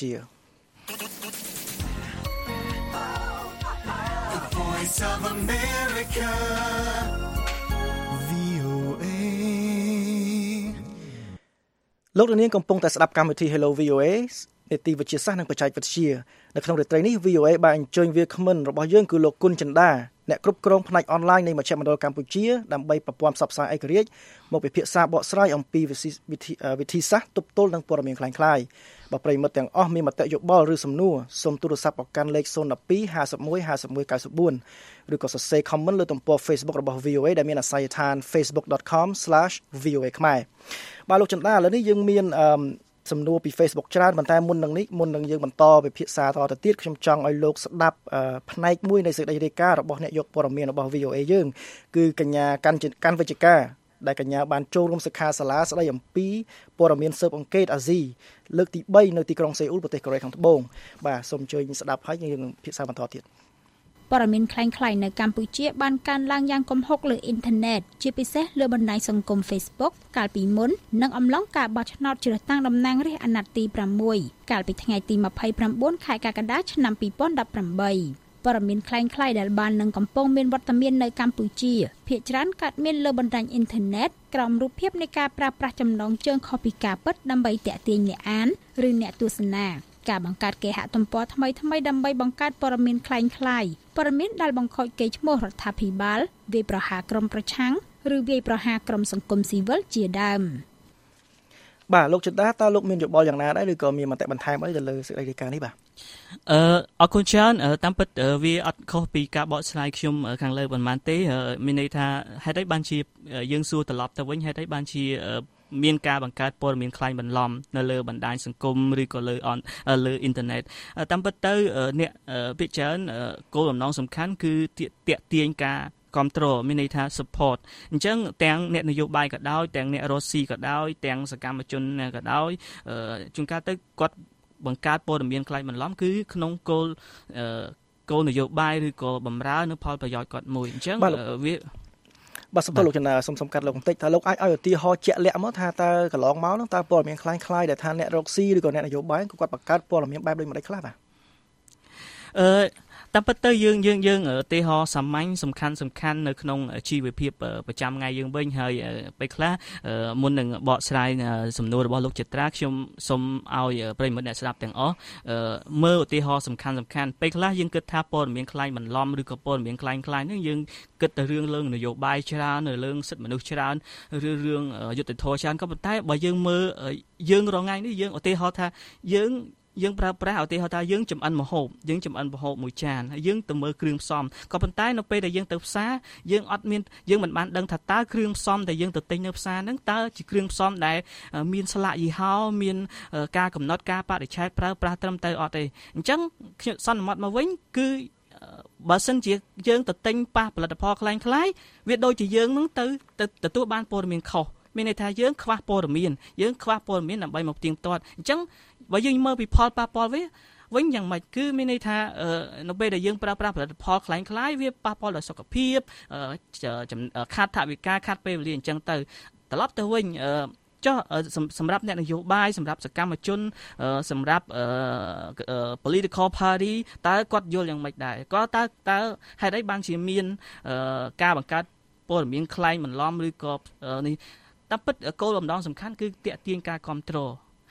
The Voice of America វី អូ เอលោកអ្នកនាងកំពុងតែស្ដាប់កម្មវិធី Hello វី អូ เอ នីតិវិទ្យាសាស្ត្រនិងបច្ចេកវិទ្យានៅក្នុងរាត្រីនេះ វី អូ เอ បានអញ្ជើញវាគ្មិនរបស់យើងគឺលោកគុណចិន្តាអ្នកគ្រប់គ្រងផ្នែកអនឡាញនៃមជ្ឈមណ្ឌលកម្ពុជាដើម្បីប្រព័ន្ធផ្សព្វផ្សាយឯករាជ្យមកពិភាក្សាបកស្រាយអំពីវិធីសាស្ត្រទប់ទល់នឹងព័ត៌មានคล้ายៗបើប្រិយមិត្តទាំងអស់មានមតិយោបល់ឬសំណួរសូមទូរស័ព្ទមកកាន់លេខศูนย์ หนึ่ง สอง ห้า หนึ่ง ห้า หนึ่ง หนึ่ง เก้า สี่ឬក៏សរសេរ comment លើទំព័រ Facebook របស់ វី អូ เอ ដែលមានអាសយដ្ឋាន facebook dot com slash v o a ខ្មែរបាទលោកចិន្តាឥឡូវនេះយើងមានអឺសំណួរពី Facebook ច្រើនប៉ុន្តែមុននឹងនេះមុននឹងយើងបន្តវិភាសាតទៅទៀតខ្ញុំចង់ឲ្យលោកស្ដាប់ផ្នែកមួយនៃសេចក្តីរាយការណ៍របស់អ្នកយកព័ត៌មានរបស់ វី អូ เอ យើងគឺកញ្ញាកាន់កាន់វិជ្ជការដែលកញ្ញាបានចូលរួមសិក្ខាសាលាស្ដីអំពីព័ត៌មានស៊ើបអង្កេតអាស៊ីលើកទីបីនៅទីក្រុងសេអ៊ូលប្រទេសកូរ៉េខាងត្បូងបាទសូមអញ្ជើញស្ដាប់ហើយយើងពិភាក្សាបន្តទៀតព័ត៌មានคล้ายៗនៅកម្ពុជាបានកើនឡើងយ៉ាងគំហុកលើអ៊ីនធឺណិតជាពិសេសលើបណ្ដាញសង្គម Facebook កាលពីមុននិងអំឡុងការបោះឆ្នោតជ្រើសតាំងតំណាងរាស្ត្រអាណត្តិទីប្រាំមួយ កាលពីថ្ងៃទីម្ភៃប្រាំបួនខែកក្កដាឆ្នាំពីរពាន់ដប់ប្រាំបីព័ត៌មានคล้ายៗដែលបាននឹងកំពុងមានវត្តមាននៅកម្ពុជាភាគច្រើនកើតមានលើបណ្ដាញអ៊ីនធឺណិតក្រោមរូបភាពនៃការប្រើប្រាស់ចំណងជើងខុសពីការពិតដើម្បីទាក់ទាញអ្នកអានឬអ្នកទស្សនាការបង្កើតគេហទំព័រថ្មីថ្មីដើម្បីបង្កើតព័ត៌មានคล้ายៗព័ត៌មានដែលបង្ខូចកេរ្តិ៍ឈ្មោះរដ្ឋាភិបាលវាយប្រហារក្រុមប្រឆាំងឬវាយប្រហារក្រុមសង្គមស៊ីវិលជាដើមបាទលោកចិន្តាតើលោកមានយោបល់យ៉ាងណាដែរឬក៏មានមតិបន្ថែមអីទៅលើសេចក្តីរាយការណ៍នេះបាទអឺអរគុណច្រើនតាមពិតវាអត់ខុសពីការបកស្រាយខ្ញុំខាងលើប៉ុន្មានទេមានន័យថាហេតុអីបានជាយើងសួរត្រឡប់ទៅវិញហេតុអីបានជាមានការបង្កើតព័ត៌មានคล้ายបន្លំនៅលើបណ្ដាញសង្គមឬក៏លើអនលើអ៊ីនធឺណិតតាមពិតទៅអ្នកពិចារណាគោលបំណងសំខាន់គឺទាក់ទាញការគ្រប់គ្រងមានន័យថា support អញ្ចឹងទាំងអ្នកនយោបាយក៏ដោយទាំងអ្នករស់ស៊ីក៏ដោយទាំងសកម្មជនក៏ដោយជួនកាលទៅគាត់បង្កើតព័ត៌មានคล้ายបន្លំគឺក្នុងគោលគោលនយោបាយឬក៏បំរើនៅផលប្រយោជន៍គាត់មួយអញ្ចឹងវាបាទសំទោសលោកចន្ទសុំសំកាត់លោកបន្តិចថាលោកអាចឲ្យឧទាហរណ៍ជាក់លាក់មកថាតើកន្លងមកហ្នឹងតើព័ត៌មានคล้ายៗដែលថាអ្នករកស៊ីឬក៏អ្នកនយោបាយគាត់បង្កើតព័ត៌មានបែបដូចម្ដេចខ្លះបាទអឺតាមពិតទៅយើងយើងយើងឧទាហរណ៍សាមញ្ញសំខាន់សំខាន់នៅក្នុងជីវភាពប្រចាំថ្ងៃយើងវិញហើយពេលខ្លះមុននឹងបកស្រាយសំណួររបស់លោកចត្រាខ្ញុំសូមឲ្យប្រិយមិត្តអ្នកស្ដាប់ទាំងអស់មើលឧទាហរណ៍សំខាន់សំខាន់ពេលខ្លះយើងគិតថាព័ត៌មានคล้ายបន្លំឬក៏ព័ត៌មានคล้ายៗហ្នឹងយើងគិតតែរឿងលើនយោបាយច្រើននៅរឿងសិទ្ធិមនុស្សច្រើនឬរឿងយុត្តិធម៌ច្រើនក៏ប៉ុន្តែបើយើងមើលយើងរងថ្ងៃនេះយើងឧទាហរណ៍ថាយើងយើងប្រើប្រាស់ឧទាហរណ៍ថាយើងចំអិនម្ហូបយើងចំអិនម្ហូបមួយចានហើយយើងទៅមើលគ្រឿងផ្សំក៏ប៉ុន្តែនៅពេលដែលយើងទៅផ្សារយើងអត់មានយើងមិនបានដឹងថាតើគ្រឿងផ្សំដែលយើងទៅទិញនៅផ្សារហ្នឹងតើជាគ្រឿងផ្សំដែលមានស្លាកយីហោមានការកំណត់ការបរិច្ឆេទប្រើប្រាស់ត្រឹមត្រូវអត់ទេអញ្ចឹងខ្ញុំសន្មតមកវិញគឺបើសិនជាយើងទៅទិញប៉ះផលិតផលคล้ายៗវាដូចជាយើងនឹងទៅទទួលបានព័ត៌មានខុសមានន័យថាយើងខ្វះព័ត៌មានយើងខ្វះព័ត៌មានដើម្បីមកផ្ទៀងផ្ទាត់អញ្ចឹងបើយើងមើលពីផលប៉ះពាល់វាវិញយ៉ាងម៉េចគឺមានន័យថានៅពេលដែលយើងប្រើប្រាស់ផលិតផលคล้ายៗវាប៉ះពាល់ដល់សុខភាពខាតថវិកាខាតពេលវេលាអញ្ចឹងទៅត្រឡប់ទៅវិញចុះសម្រាប់អ្នកនយោបាយសម្រាប់សកម្មជនសម្រាប់ political party តើគាត់យល់យ៉ាងម៉េចដែរគាត់តើតើហេតុអីបានជាមានការបង្កើតព័ត៌មានคล้ายបន្លំឬក៏នេះតាមពិតគោលបំណងសំខាន់គឺទាក់ទាញការគ្រប់គ្រង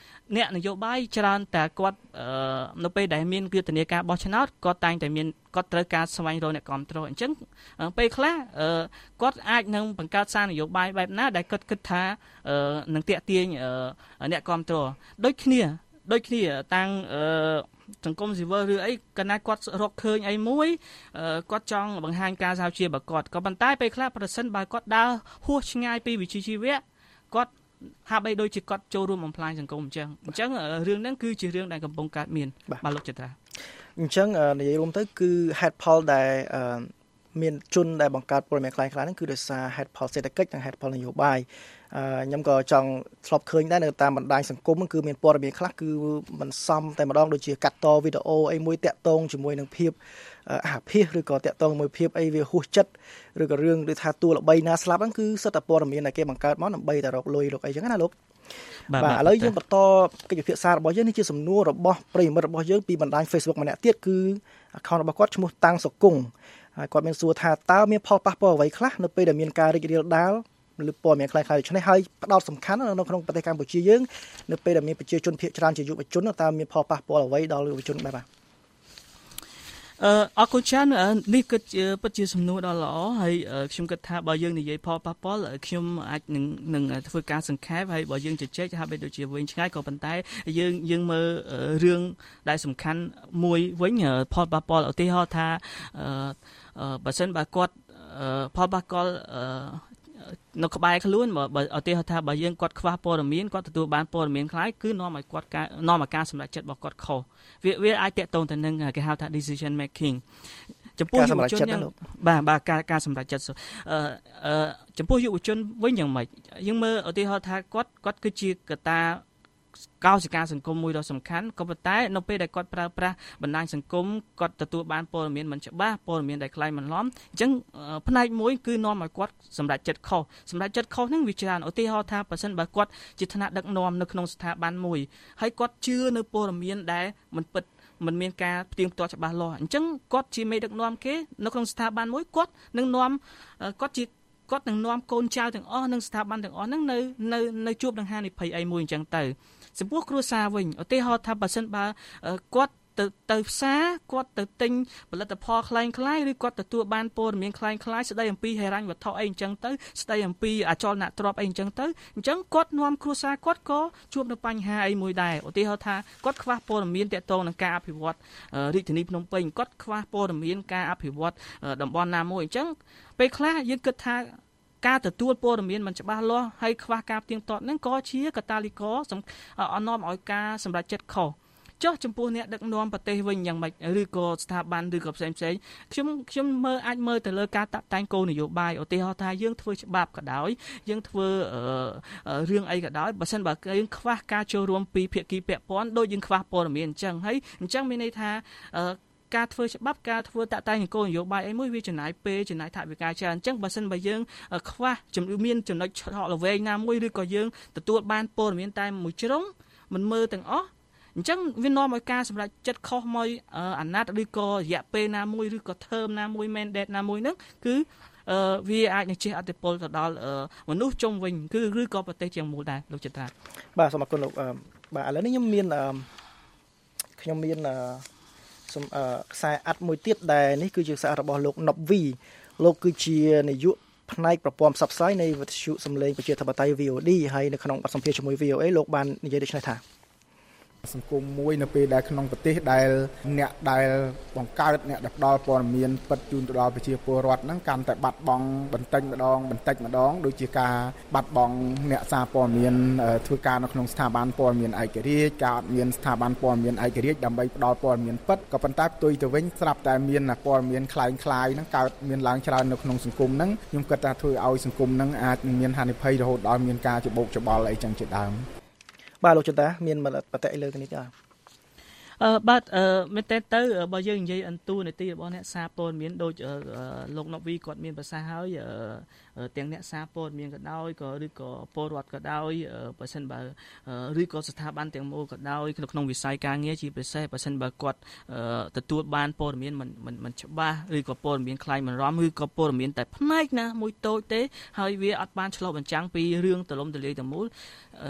អ្នកនយោបាយច្រើនតែគាត់នៅពេលដែលមានយុទ្ធនាការបោះឆ្នោតគាត់តែងតែមានគាត់ត្រូវការស្វែងរកអ្នកគ្រប់គ្រងអញ្ចឹងពេលខ្លះគាត់អាចនឹងបង្កើតសារនយោបាយបែបណាដែលគាត់គិតថានឹងទាក់ទាញអ្នកគ្រប់គ្រងដូចគ្នាដូចគ្នាតាំងសង្គមស៊ីវិលឬអីកណាគាត់រកឃើញអីមួយគាត់ចង់បង្ហាញការសហជីពរបស់គាត់ក៏ប៉ុន្តែពេលខ្លះប្រសិនបើគាត់ដើរហួសឆ្ងាយពីវិជ្ជាជីវៈគាត់ហាក់បីដូចជាគាត់ចូលរួមបំផ្លាញសង្គមអញ្ចឹងអញ្ចឹងរឿងហ្នឹងគឺជារឿងដែលកំពុងកើតមានបាទលោកចត្រាអញ្ចឹងនិយាយរួមទៅគឺហេតុផលដែលមានជនដែលបង្កើតព័ត៌មានខ្លាំងៗហ្នឹងគឺដោយសារហេតុផលសេដ្ឋកិច្ចនិងហេតុផលនយោបាយខ្ញុំក៏ចង់ធ្លាប់ឃើញដែរនៅតាមបណ្ដាញសង្គមគឺមានព័ត៌មានខ្លះគឺមិនសមតែម្ដងដូចជាកាត់តវីដេអូអីមួយតាក់ទងជាមួយនឹងភាពអាភិសឬក៏តាក់ទងមួយភាពអីវាហួសចិត្តឬក៏រឿងដូចថាតួល្បីណាស្លាប់ហ្នឹងគឺសិតតែព័ត៌មានដែលគេបង្កើតមកដើម្បីតែរកលុយរកអីចឹងណាលោកបាទឥឡូវយើងបន្តកិច្ចពិភាក្សារបស់យើងនេះជាសំណួររបស់ប្រិយមិត្តរបស់យើងពីបណ្ដាញ Facebook ម្នាក់ទៀតគឺ account របស់គាត់ឈ្មោះតាំងសុគង្គហើយគាត់មានសួរថាតើមានផលប៉ះពាល់អ្វីខ្លះនៅពេលដែលមានការរីករាលដាលឬព័ត៌មានខ្លះៗដូច្នេះហើយផ្ដោតសំខាន់នៅក្នុងប្រទេសកម្ពុជាយើងនៅពេលដែលមានប្រជាជនភាគច្រើនជាយុវជនតើមានផលប៉ះពាល់អ្វីដល់យុវជនដែរបាទអឺអរគុណច្រើននេះគិតជាពិតជាសំណួរដ៏ល្អហើយខ្ញុំគិតថាបើយើងនិយាយផលប៉ះពាល់ខ្ញុំអាចនឹងនឹងធ្វើការសង្ខេបហើយបើយើងជជែកហាក់បីដូចជាវិញឆ្ងាយក៏ប៉ុន្តែយើងយើងមើលរឿងដែលសំខាន់មួយវិញផលប៉ះពាល់ឧទាហរណ៍ថាអឺបើសិនបើគាត់ផលប៉ះពាល់នៅក្បែរខ្លួនបើឧទាហរណ៍ថាបើយើងគាត់ខ្វះព័ត៌មានគាត់ទទួលបានព័ត៌មានខ្ល้ายគឺនាំឲ្យគាត់ការនាំឲ្យការសម្រេចចិត្តរបស់គាត់ខុសវាវាអាចតាក់ទងទៅនឹងគេហៅថា decision making ចំពោះយុវជនយ៉ាងបាទបាទការការសម្រេចចិត្តអឺអឺចំពោះយុវជនវិញយ៉ាងម៉េចយើងមើលឧទាហរណ៍ថាគាត់គាត់គឺជាកត្តាកោសិកាសង្គមមួយដ៏សំខាន់ក៏ប៉ុន្តែនៅពេលដែលគាត់ប្រើប្រាស់បណ្ដាញសង្គមគាត់ទទួលបានព័ត៌មានមិនច្បាស់ព័ត៌មានដែលคล้ายមិនឡំអញ្ចឹងផ្នែកមួយគឺនាំឲ្យគាត់សម្រេចចិត្តខុសសម្រេចចិត្តខុសហ្នឹងវាច្រើនឧទាហរណ៍ថាបើសិនបើគាត់ជាថ្នាក់ដឹកនាំនៅក្នុងស្ថាប័នមួយហើយគាត់ជឿនៅព័ត៌មានដែលមិនពិតមិនមានការផ្ទៀងផ្ទាត់ច្បាស់លាស់អញ្ចឹងគាត់ជាមេដឹកនាំគេនៅក្នុងស្ថាប័នមួយគាត់នឹងនាំគាត់ជាគាត់នឹងនាំកូនចៅទាំងអស់និងស្ថាប័នទាំងអស់ហ្នឹងនៅនៅនៅជួបនឹងហានិភ័យអីមួយអញ្ចឹងទៅចំពោះគ្រួសារវិញឧទាហរណ៍ថាបើសិនបើគាត់ទៅទៅផ្សារគាត់ទៅទិញផលិតផលคล้ายៗឬគាត់ទទួលបានព័ត៌មានคล้ายៗស្ដីអំពីហិរញ្ញវត្ថុអីអញ្ចឹងទៅស្ដីអំពីអចលនទ្រព្យអីអញ្ចឹងទៅអញ្ចឹងគាត់នាំគ្រួសារគាត់ក៏ជួបនឹងបញ្ហាអីមួយដែរឧទាហរណ៍ថាគាត់ខ្វះព័ត៌មានទាក់ទងនឹងការអភិវឌ្ឍរាជធានីភ្នំពេញគាត់ខ្វះព័ត៌មានការអភិវឌ្ឍតំបន់ណាមួយអញ្ចឹងពេលខ្លះយើងគិតថាការទទួលព័ត៌មានមិនច្បាស់លាស់ហើយខ្វះការផ្ទៀងផ្ទាត់ហ្នឹងក៏ជាកត្តាលីករអនាំឲ្យការសម្រេចចិត្តខុសចុះចំពោះអ្នកដឹកនាំប្រទេសវិញយ៉ាងម៉េចឬក៏ស្ថាប័នឬក៏ផ្សេងផ្សេងខ្ញុំខ្ញុំមើលអាចមើលទៅលើការតាក់តែងគោលនយោបាយឧទាហរណ៍ថាយើងធ្វើច្បាប់ក៏ដោយយើងធ្វើរឿងអីក៏ដោយបើសិនបើយើងខ្វះការចូលរួមពីភាគីពាក់ព័ន្ធដូចយើងខ្វះព័ត៌មានអញ្ចឹងហើយអញ្ចឹងមានន័យថាការធ្វើច្បាប់ការធ្វើតាក់តែងគោលនយោបាយអីមួយវាចំណាយពេលចំណាយថវិកាច្រើនអញ្ចឹងបើសិនបើយើងខ្វះជំនឿមានចំណុចឆក់ល្វែងណាមួយឬក៏យើងទទួលបានព័ត៌មានតែមួយជ្រុងមិនមើលទាំងអស់អញ្ចឹងវានាំឲ្យការសម្រេចចិត្តខុសមកអាណត្តិឬក៏រយៈពេលណាមួយឬក៏ term ណាមួយ mandate ណាមួយហ្នឹងគឺវាអាចនឹងជះឥទ្ធិពលទៅដល់មនុស្សជុំវិញគឺឬក៏ប្រទេសជាមូលដែរលោកចត្រាបាទសូមអរគុណលោកបាទឥឡូវនេះខ្ញុំមានខ្ញុំមានខ្សែអាត់មួយទៀតដែលនេះគឺជាខ្សែរបស់លោកណប់វីលោកគឺជានាយកផ្នែកប្រព័ន្ធផ្សព្វផ្សាយនៃវិទ្យុសំឡេងប្រជាធិបតេយ្យ វី អូ ឌី ហើយនៅក្នុងបទសម្ភាសន៍ជាមួយ វី អូ អេ លោកបាននិយាយដូចនេះថាសង្គមមួយនៅពេលដែលក្នុងប្រទេសដែលអ្នកដែលបង្កើតអ្នកដែលផ្ដល់ព័ត៌មានពិតជូនទៅដល់ប្រជាពលរដ្ឋហ្នឹងកាន់តែបាត់បង់បន្តិចម្ដងបន្តិចម្ដងដូចជាការបាត់បង់អ្នកសារព័ត៌មានធ្វើការនៅក្នុងស្ថាប័នព័ត៌មានឯករាជ្យការអត់មានស្ថាប័នព័ត៌មានឯករាជ្យដើម្បីផ្ដល់ព័ត៌មានពិតក៏ប៉ុន្តែផ្ទុយទៅវិញស្រាប់តែមានព័ត៌មានคล้ายៗហ្នឹងកើតមានឡើងច្រើននៅក្នុងសង្គមហ្នឹងខ្ញុំគិតថាធ្វើឲ្យសង្គមហ្នឹងអាចមានហានិភ័យរហូតដល់មានការច្បោកច្បល់អីចឹងជាដើមបាទលោកចន្ទតាមានបតិអីលើគ្នាទេអឺបាទអឺមែនតើទៅបើយើងនិយាយអន្ទូនាទីរបស់អ្នកសារព័ត៌មានដូចលោកណូវីគាត់មានប្រសាសន៍ហើយទាំងអ្នកសារព័ត៌មានក៏ដោយក៏ឬក៏ពលរដ្ឋក៏ដោយបើសិនបើឬក៏ស្ថាប័នទាំងមូលក៏ដោយក្នុងវិស័យការងារជាពិសេសបើសិនបើគាត់ទទួលបានព័ត៌មានមិនមិនច្បាស់ឬក៏ព័ត៌មានคล้ายមិនរំឬក៏ព័ត៌មានតែផ្នែកណាមួយតូចទេហើយវាអត់បានឆ្លុះបញ្ចាំងពីរឿងទលំទលាយទាំងមូល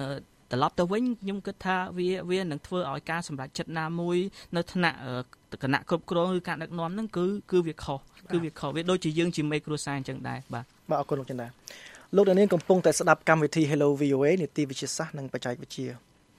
ត្រឡប់ទៅវិញខ្ញុំគិតថាវាវានឹងធ្វើឲ្យការសម្រេចចិត្តណាមួយនៅថ្នាក់គណៈគ្រប់គ្រងឬការដឹកនាំហ្នឹងគឺគឺវាខុសគឺវាខុសវាដូចជាយើងជាមេគ្រួសារអញ្ចឹងដែរបាទបាទអរគុណលោកចិនដាលោកដានៀងកំពុងតែស្ដាប់កម្មវិធី Hello វី អូ เอ នីតិវិទ្យាសាស្ត្រនិងបច្ចេកវិទ្យា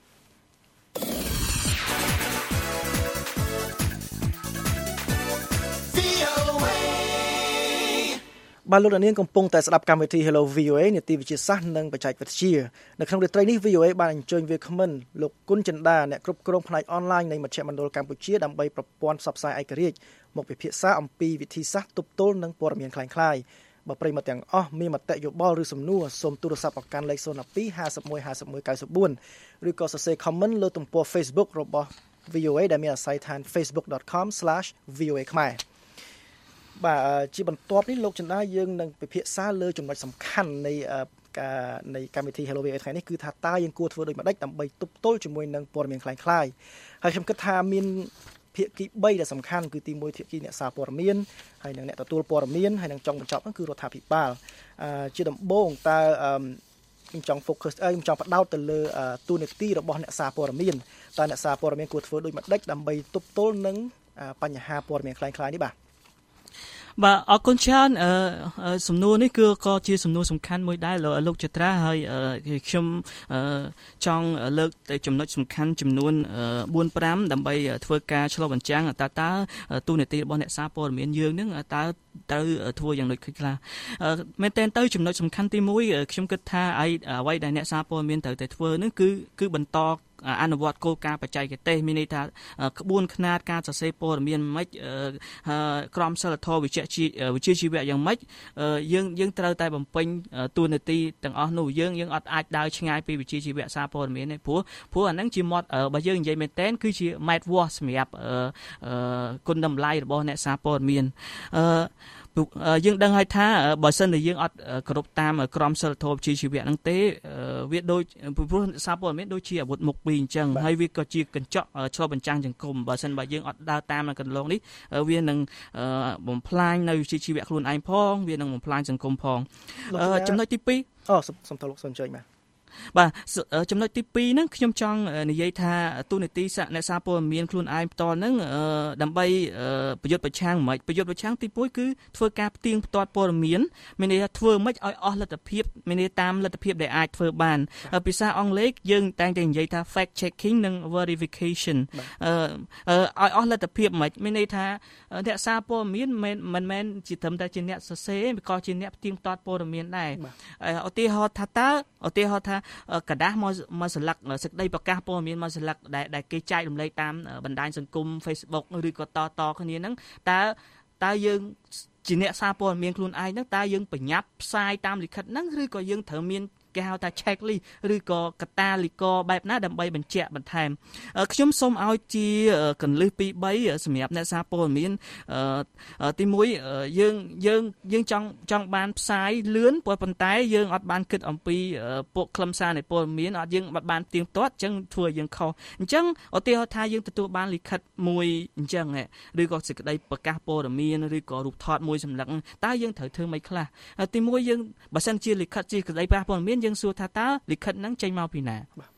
បាទលោកដានៀងកំពុងតែស្ដាប់កម្មវិធី Hello វី អូ เอ នីតិវិទ្យាសាស្ត្រនិងបច្ចេកវិទ្យានៅក្នុងរាត្រីនេះ វី អូ เอ បានអញ្ជើញវាគ្មិនលោកគុណចិនដាអ្នកគ្រប់គ្រងផ្នែកអនឡាញនៃមជ្ឈមណ្ឌលកម្ពុជាដើម្បីប្រព័ន្ធផ្សព្វផ្សាយឯករាជ្យមកពិភាក្សាអំពីវិធីសាស្ត្រទប់ទល់នឹងព័ត៌មានคล้ายៗបើប្រិយមិត្តទាំងអស់មានមតិយោបល់ឬសំណួរសូមទូរស័ព្ទមកកាន់លេខ ศูนย์ ពីរ ห้าสิบเอ็ด ห้าสิบเอ็ด เก้าสิบสี่ ឬក៏សរសេរ comment លើទំព័រ Facebook របស់ វី អូ เอ ដែលមានអាស័យដ្ឋាន facebook dot com slash v o a ខ្មែរបាទជាបន្ទាប់នេះលោកចិនដាយើងនឹងពិភាក្សាលើចំណុចសំខាន់នៃការនៃកម្មវិធី Hello វី អូ เอ ថ្ងៃនេះគឺថាតើយើងគួរធ្វើដូចម្តេចដើម្បីទប់ទល់ជាមួយនឹងព័ត៌មានคล้ายៗហើយខ្ញុំគិតថាមានភាគីបីដែលសំខាន់គឺទីមួយភាគីអ្នកសារព័ត៌មានហើយនិងអ្នកទទួលព័ត៌មានហើយនិងចុងបញ្ចប់ហ្នឹងគឺរដ្ឋាភិបាលជាដំបូងតើខ្ញុំចង់ focus អីខ្ញុំចង់បដោតទៅលើទូនាទីរបស់អ្នកសារព័ត៌មានតើអ្នកសារព័ត៌មានគួរធ្វើដូចម្តេចដើម្បីទប់ទល់នឹងបញ្ហាព័ត៌មានคล้ายៗនេះបាទបាទអរគុណច្រើនអឺសំណួរនេះគឺក៏ជាសំណួរសំខាន់មួយដែរលោកចត្រាហើយខ្ញុំចង់លើកទៅចំណុចសំខាន់ចំនួនបួន ប្រាំដើម្បីធ្វើការឆ្លុះបញ្ចាំងតើតើទូនាទីរបស់អ្នកសារព័ត៌មានយើងនឹងតើទៅធ្វើយ៉ាងដូចខ្លះមែនតើទៅចំណុចសំខាន់ទីមួយខ្ញុំគិតថាអ្វីដែលអ្នកសារព័ត៌មានត្រូវតែធ្វើនឹងគឺគឺបន្តអនុវត្តគោលការណ៍បច្ចេកទេសមានន័យថាក្បួនខ្នាតការសរសេរព័ត៌មានមិនក្រមសីលធម៌វិជ្ជាវិជ្ជាជីវៈយ៉ាងម៉េចយើងយើងត្រូវតែបំពេញតួនាទីទាំងអស់នោះយើងយើងអត់អាចដើរឆ្ងាយពីវិជ្ជាជីវៈសារព័ត៌មានទេព្រោះព្រោះអាហ្នឹងជាមាត់បើយើងនិយាយមែនតើគឺជាម៉ែត្រវាស់សម្រាប់គុណតម្លៃរបស់អ្នកសារព័ត៌មានអឺយើងដឹងហើយថាបើសិនតែយើងអត់គោរពតាមក្រមសីលធម៌វិជ្ជាជីវៈហ្នឹងទេវាដូចព្រោះសារព័ត៌មានដូចជាអាវុធមុខពីរអញ្ចឹងហើយវាក៏ជាកញ្ចក់ឆ្លុះបញ្ចាំងសង្គមបើសិនបើយើងអត់ដើរតាមកន្លងនេះវានឹងបំផ្លាញនៅវិជ្ជាជីវៈខ្លួនឯងផងវានឹងបំផ្លាញសង្គមផងចំណុចទីពីរអូសូមតលោកសូមអញ្ជើញបាទបាទចំណុចទីពីរហ្នឹងខ្ញុំចង់និយាយថាទូនាទីអ្នកសារព័ត៌មានខ្លួនឯងផ្ទាល់ហ្នឹងដើម្បីប្រយុទ្ធប្រឆាំងមិនប្រយុទ្ធប្រឆាំងទីមួយគឺធ្វើការផ្ទៀងផ្ទាត់ព័ត៌មានមានន័យថាធ្វើមិនឲ្យអស់លទ្ធភាពមានន័យតាមលទ្ធភាពដែលអាចធ្វើបានភាសាអង់គ្លេសយើងតែងតែនិយាយថា fact checking និង verification ឲ្យអស់លទ្ធភាពមិនមានន័យថាអ្នកសារព័ត៌មានមិនមិនមែនជាត្រឹមតែជាអ្នកសរសេរទេក៏ជាអ្នកផ្ទៀងផ្ទាត់ព័ត៌មានដែរឧទាហរណ៍ថាតើឧទាហរណ៍ថាกระดาษមកមកស្លឹកសេចក្តីប្រកាសព័ត៌មានមកស្លឹកដែលដែលគេចែករំលែកតាមបណ្ដាញសង្គម Facebook ឬក៏តតគ្នាហ្នឹងតើតើយើងជាអ្នកសារព័ត៌មានខ្លួនឯងហ្នឹងតើយើងប្រញាប់ផ្សាយតាមលិខិតហ្នឹងឬក៏យើងត្រូវមានគេហៅថា checklist ឬក៏កតាលីកបែបណាដើម្បីបញ្ជាក់បន្ថែមខ្ញុំសូមឲ្យជាកន្លឹះពីរបីសម្រាប់អ្នកសារព័ត៌មានទីមួយយើងយើងយើងចង់ចង់បានផ្សាយលឿនប៉ុន្តែយើងអត់បានគិតអំពីពួកខ្លឹមសារនៃព័ត៌មានអត់យើងអត់បានទៀងទាត់អញ្ចឹងធ្វើយើងខុសអញ្ចឹងឧទាហរណ៍ថាយើងទទួលបានលិខិតមួយអញ្ចឹងឬក៏សេចក្តីប្រកាសព័ត៌មានឬក៏រូបថតមួយសម្លឹកតើយើងត្រូវធ្វើម៉េចខ្លះទីមួយយើងបើសិនជាលិខិតជាសេចក្តីប្រកាសព័ត៌មានយើងសួរថាតើលិខិតហ្នឹងចេញមកពីណា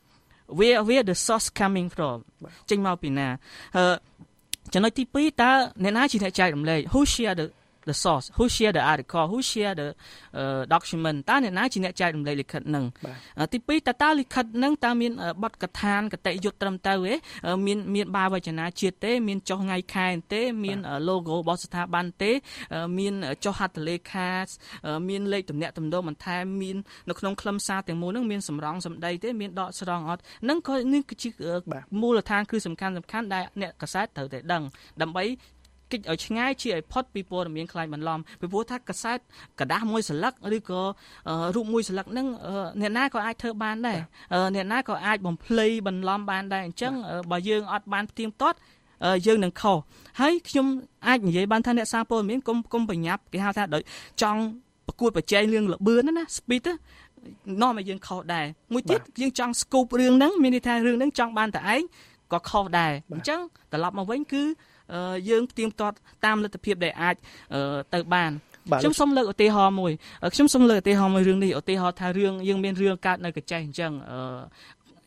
where where the source coming from ចេញមកពីណាអឺចំណុចទីពីរតើអ្នកណាជាអ្នកចែករំលែក who share the the source who share the article who share the uh, document តើអ្នកណាជាអ្នកចែករំលែកលិខិតហ្នឹងទីពីរតើតើលិខិតហ្នឹងតើមានបទកថានកតេយុត្តត្រឹមត្រូវទេមានមានបាវចនាជាតិទេមានចុះថ្ងៃខែទេមាន logo របស់ស្ថាប័នទេមានចុះហត្ថលេខាមានលេខទំនាក់ទំនងបន្ថែមមាននៅក្នុងខ្លឹមសារទាំងមូលហ្នឹងមានសម្រងសម្ដីទេមានដកស្រង់អត់ហ្នឹងក៏នេះគឺជាមូលដ្ឋានគឺសំខាន់សំខាន់ដែលអ្នកកាសែតត្រូវតែដឹងដើម្បីគិតឲ្យឆ្ងាយជាឲ្យផុតពីព័ត៌មានខ្លាញ់បន្លំពីព្រោះថាកាសែតกระดาษមួយស្លឹកឬក៏រូបមួយស្លឹកហ្នឹងអ្នកណាក៏អាចធ្វើបានដែរអ្នកណាក៏អាចបំភ្លៃបន្លំបានដែរអញ្ចឹងបើយើងអត់បានផ្ទៀងផ្ទាត់យើងនឹងខុសហើយខ្ញុំអាចនិយាយបានថាអ្នកសារព័ត៌មានកុំកុំប្រញាប់គេហៅថាដូចចង់ប្រកួតប្រជែងរឿងលបឿនណា speed នាំឲ្យយើងខុសដែរមួយទៀតយើងចង់ scoop រឿងហ្នឹងមានន័យថារឿងហ្នឹងចង់បានតែឯងក៏ខុសដែរអញ្ចឹងត្រឡប់មកវិញគឺយើងផ្ទៀងផ្ទាត់តាមលទ្ធភាពដែលអាចទៅបានខ្ញុំសូមលើកឧទាហរណ៍មួយខ្ញុំសូមលើកឧទាហរណ៍មួយរឿងនេះឧទាហរណ៍ថារឿងយើងមានរឿងកើតនៅកញ្ចេះអញ្ចឹង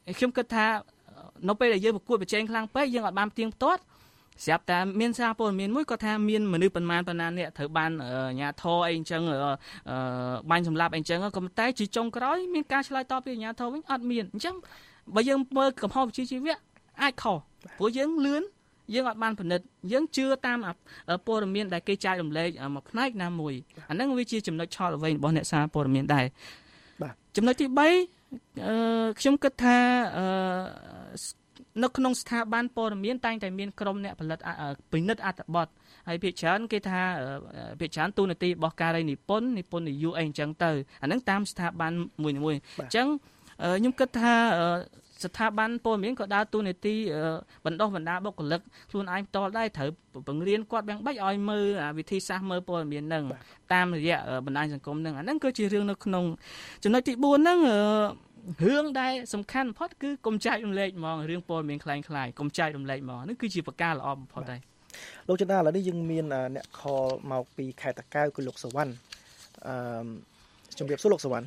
ខ្ញុំគិតថានៅពេលដែលយើងប្រកួតប្រជែងខ្លាំងពេកយើងអត់បានផ្ទៀងផ្ទាត់ស្រាប់តែមានសារព័ត៌មានមួយគាត់ថាមានមនុស្សប៉ុន្មានប៉ុណ្ណាអ្នកត្រូវបានអាជ្ញាធរអីអញ្ចឹងបាញ់សម្លាប់អីអញ្ចឹងក៏ប៉ុន្តែជាចុងក្រោយមានការឆ្លើយតបពីអាជ្ញាធរវិញអត់មានអញ្ចឹងបើយើងមើលកំហុសវិជ្ជាជីវៈអាចខុសព្រោះយើងលឿនយើងអត់បានពិនិត្យយើងជឿតាមព័ត៌មានដែលគេចែករំលែកមួយផ្នែកណាមួយអាហ្នឹងវាជាចំណុចឆល់អ្វីរបស់អ្នកសារព័ត៌មានដែរបាទចំណុចទី3អឺខ្ញុំគិតថាអឺនៅក្នុងស្ថាប័នព័ត៌មានតែងតែមានក្រុមអ្នកផលិតពិនិត្យអត្ថបទហើយភាគច្រើនគេថាភាគច្រើនទូនាទីរបស់ការិយានិពន្ធនិពន្ធនយោបាយអីអញ្ចឹងទៅអាហ្នឹងតាមស្ថាប័នមួយៗអញ្ចឹងខ្ញុំគិតថាស្ថាប័នព័ត៌មានក៏ដើរតួនាទីបណ្ដុះបណ្ដាលបុគ្គលិកខ្លួនឯងផ្ទាល់ដែរត្រូវបង្រៀនគាត់យ៉ាងម៉េចឲ្យមើលវិធីសាស្ត្រមើលព័ត៌មានហ្នឹងតាមរយៈបណ្ដាញសង្គមហ្នឹងអាហ្នឹងគឺជារឿងនៅក្នុងចំណុចទី4ហ្នឹងរឿងដែលសំខាន់បំផុតគឺកុំចែករំលែកហ្មងរឿងព័ត៌មានคล้ายៗកុំចែករំលែកហ្មងហ្នឹងគឺជាប្រការល្អបំផុតដែរលោកចន្ទឥឡូវនេះយើងមានអ្នកខលមកពីខេត្តតាកែវគឺលោកសវណ្ណអឺជំរាបសួរលោកសវណ្ណ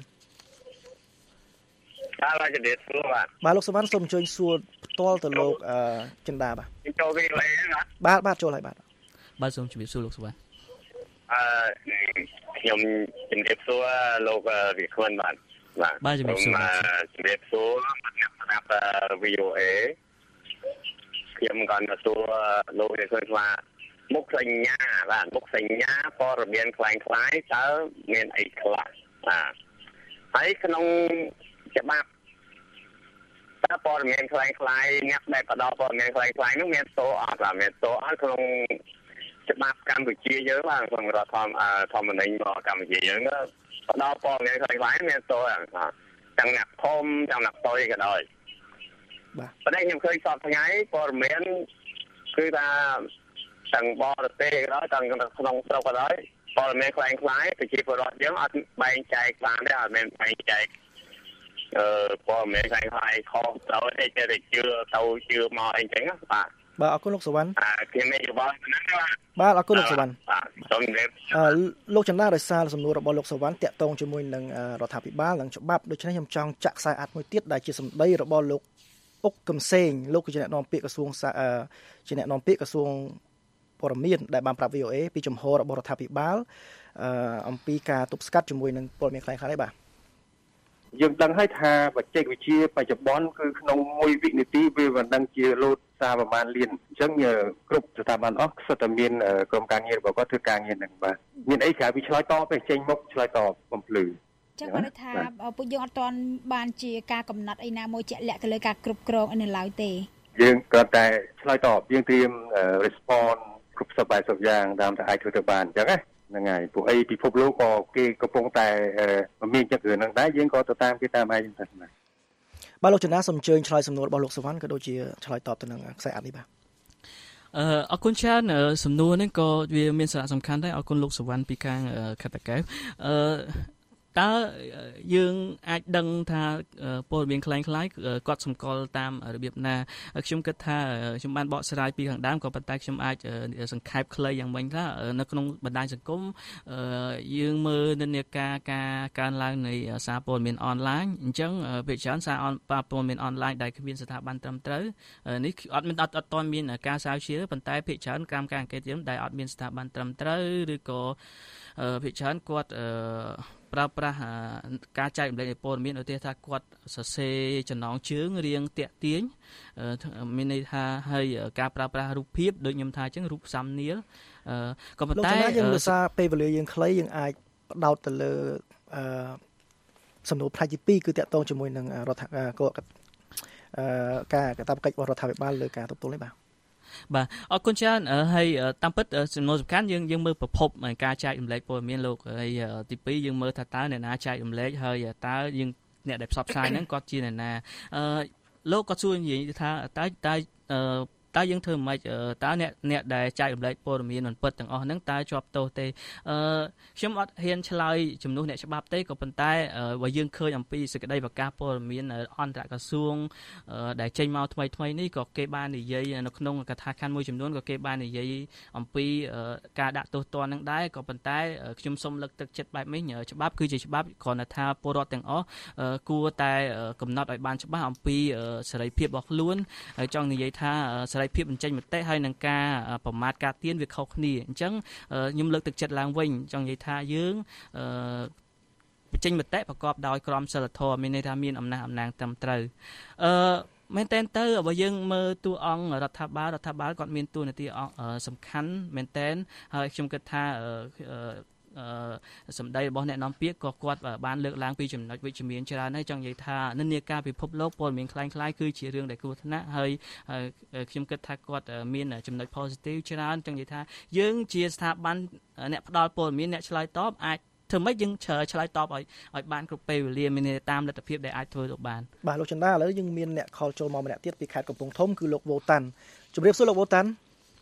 បាទជំរាបសួរបាទបាទលោកសវណ្ណសូមអញ្ជើញសួរផ្ទាល់ទៅលោកអឺចិន្តាបាទចូលវិញលេណាបាទបាទចូលហើយបាទបាទសូមជំរាបសួរលោកសវណ្ណអឺខ្ញុំជំរាបសួរលោកវិក្កាមបាទបាទបាទជំរាបសួរជំរាបសួរអ្នកស្ដាប់ វី អូ អេ ខ្ញុំក៏នៅសួរលោកវិក្កាមថាមុខសញ្ញាបាទមុខសញ្ញាព័ត៌មានคล้ายៗតើមានអីខ្លះបាទហើយក្នុងច្បាប់តើព័ត៌មានคล้ายៗអ្នកដែលផ្ដល់ព័ត៌មានคล้ายៗនោះមានតោអត់បាទមានតោអត់ក្នុងច្បាប់កម្ពុជាយើងបាទក្នុងរដ្ឋធម្មនុញ្ញធម្មនុញ្ញរបស់កម្ពុជាយើងផ្ដល់ព័ត៌មានคล้ายៗមានតោទាំងអ្នកធំទាំងអ្នកតូចក៏ដោយបាទប៉ុន្តែខ្ញុំឃើញសពថ្ងៃព័ត៌មានគឺថាទាំងបរទេសក៏ដោយទាំងក្នុងស្រុកក៏ដោយព័ត៌មានคล้ายៗប្រជាពលរដ្ឋយើងអត់បែងចែកបានទេអត់មានបែងចែកអឺព័ត៌មានคล้ายៗខុសត្រូវតែជឿទៅជឿមកអីចឹងបាទបាទអរគុណលោកសវណ្ណអឺខ្ញុំមានយោបល់ហ្នឹងបាទអរគុណលោកសវណ្ណបាទសូមជម្រាបអឺលោកចន្ទរាដោយសារសំណួររបស់លោកសវណ្ណតាក់ទងជាមួយនឹងរដ្ឋាភិបាលនិងច្បាប់ដូច្នេះខ្ញុំចង់ចាក់ខ្សែអាត់មួយទៀតដែលជាសម្ដីរបស់លោកអុកកឹមសេងលោកគឺជាអ្នកនាំពាក្យក្រសួងជាអ្នកនាំពាក្យក្រសួងព័ត៌មានដែលបានប្រាប់ វី អូ អេ ពីចំហរបស់រដ្ឋាភិបាលអឺអំពីការទប់ស្កាត់ជាមួយនឹងព័ត៌មានคล้ายៗនេះបាទយើងដឹងហើយថាបច្ចេកវិទ្យាបច្ចុប្បន្នគឺក្នុងមួយវិនាទីវាមិនដឹងជាលោតសារប្រមាណលានអញ្ចឹងគ្រប់ស្ថាប័នអស់សុទ្ធតែមានក្រុមការងាររបស់គាត់ធ្វើការងារហ្នឹងបាទមានអីក្រៅពីឆ្លើយតបទេចេញមុខឆ្លើយតបបំភ្លឺចឹងគាត់ថាពួកយើងអត់ទាន់បានជាការកំណត់អីណាមួយជាក់លាក់ទៅលើការគ្រប់គ្រងនៅឡើយទេយើងគាត់តែឆ្លើយតបយើងត្រៀម response គ្រប់សពបែបសពយ៉ាងតាមតែអាចធ្វើទៅបានអញ្ចឹងណាហ្នឹងហើយពួកអីពិភពលោកក៏គេកំពុងតែមានចិត្តរឿងហ្នឹងដែរយើងក៏ទៅតាមគេតាមឯងទៅណាបាទលោកចន្ទរាសូមអញ្ជើញឆ្លើយសំណួររបស់លោកសវណ្ណក៏ដូចជាឆ្លើយតបទៅនឹងខ្សែអាត់នេះបាទអឺអរគុណច្រើនសំណួរនេះក៏វាមានសារៈសំខាន់ដែរអរគុណលោកសវណ្ណពីខាងខេត្តតាកែវអឺតើយើងអាចដឹងថាព័ត៌មានคล้ายៗគាត់សម្គាល់តាមរបៀបណាខ្ញុំគិតថាខ្ញុំបានបកស្រាយពីខាងដើមក៏ប៉ុន្តែខ្ញុំអាចសង្ខេបខ្លីយ៉ាងវិញថានៅក្នុងបណ្ដាញសង្គមយើងមើលនិន្នាការការកើនឡើងនៃសារព័ត៌មានអនឡាញអញ្ចឹងភាគច្រើនសារព័ត៌មានអនឡាញដែលគ្មានស្ថាប័នត្រឹមត្រូវនេះអត់មានអត់អត់ទាន់មានការស្រាវជ្រាវប៉ុន្តែភាគច្រើនកម្មការអង្កេតយើងដែលអត់មានស្ថាប័នត្រឹមត្រូវឬក៏ភាគច្រើនគាត់ប្រើប្រាស់ការចែករំលែកនៃព័ត៌មានឧទាហរណ៍ថាគាត់សរសេរចំណងជើងរៀងតាក់ទាញមានន័យថាហើយការប្រើប្រាស់រូបភាពដូចខ្ញុំថាអញ្ចឹងរូបសំនាលក៏ប៉ុន្តែលោកយើងដោយសារពេលវេលាយើងខ្លីយើងអាចផ្ដោតទៅលើអឺសំណួរផ្នែកទីពីរគឺតាក់ទងជាមួយនឹងរដ្ឋអឺការកាតព្វកិច្ចរបស់រដ្ឋាភិបាលលើការទប់ទល់នេះបាទបាទអរគុណច្រើនហើយតាមពិតសំណួរសំខាន់យើងយើងមើលប្រភពការចែករំលែកព័ត៌មានលោកហើយទីពីរយើងមើលថាតើអ្នកណាចែករំលែកហើយតើយើងអ្នកដែលផ្សព្វផ្សាយហ្នឹងគាត់ជាអ្នកណាអឺលោកក៏សួរនិយាយថាតើតើតើយើងធ្វើមិនតើអ្នកអ្នកដែលចែករំលែកព័ត៌មានមិនពិតទាំងអស់ហ្នឹងតើជាប់ទោសទេអឺខ្ញុំអត់ហ៊ានឆ្លើយជំនួសអ្នកច្បាប់ទេក៏ប៉ុន្តែបើយើងឃើញអំពីសេចក្តីប្រកាសព័ត៌មានអន្តរក្រសួងដែលចេញមកថ្មីថ្មីនេះក៏គេបាននិយាយនៅក្នុងកថាខណ្ឌមួយចំនួនក៏គេបាននិយាយអំពីការដាក់ទោសទណ្ឌហ្នឹងដែរក៏ប៉ុន្តែខ្ញុំសូមលើកទឹកចិត្តបែបនេះច្បាប់គឺជាច្បាប់គ្រាន់តែថាពលរដ្ឋទាំងអស់គួរតែកំណត់ឲ្យបានច្បាស់អំពីសេរីភាពរបស់ខ្លួនហើយចង់និយាយថាសេរីភាពបញ្ចេញមតិហើយនឹងការប្រមាថការទានវាខុសគ្នាអញ្ចឹងខ្ញុំលើកទឹកចិត្តឡើងវិញចង់និយាយថាយើងបញ្ចេញមតិប្រកបដោយក្រមសីលធម៌មានន័យថាមានអំណះអំណាងត្រឹមត្រូវអឺមែនតើទៅបើយើងមើលតួអង្គរដ្ឋាភិបាលរដ្ឋាភិបាលគាត់មានតួនាទីសំខាន់មែនតើហើយខ្ញុំគិតថាអឺសម្ដីរបស់អ្នកនាំពាក្យក៏គាត់បានលើកឡើងពីចំណុចវិជ្ជមានច្រើនហើយចង់និយាយថានិន្នាការពិភពលោកព័ត៌មានคล้ายៗគឺជារឿងដែលគួរថ្នាក់ហើយខ្ញុំគិតថាគាត់មានចំណុច positive ច្រើនចង់និយាយថាយើងជាស្ថាប័នអ្នកផ្ដល់ព័ត៌មានអ្នកឆ្លើយតបអាចធ្វើម៉េចយើងឆ្លើយតបឲ្យឲ្យបានគ្រប់ពេលវេលាមានតាមលទ្ធភាពដែលអាចធ្វើទៅបានបាទលោកចន្ទាឥឡូវយើងមានអ្នកខលចូលមកម្នាក់ទៀតពីខេត្តកំពង់ធំគឺលោកវូតាន់ជម្រាបសួរលោកវូតាន់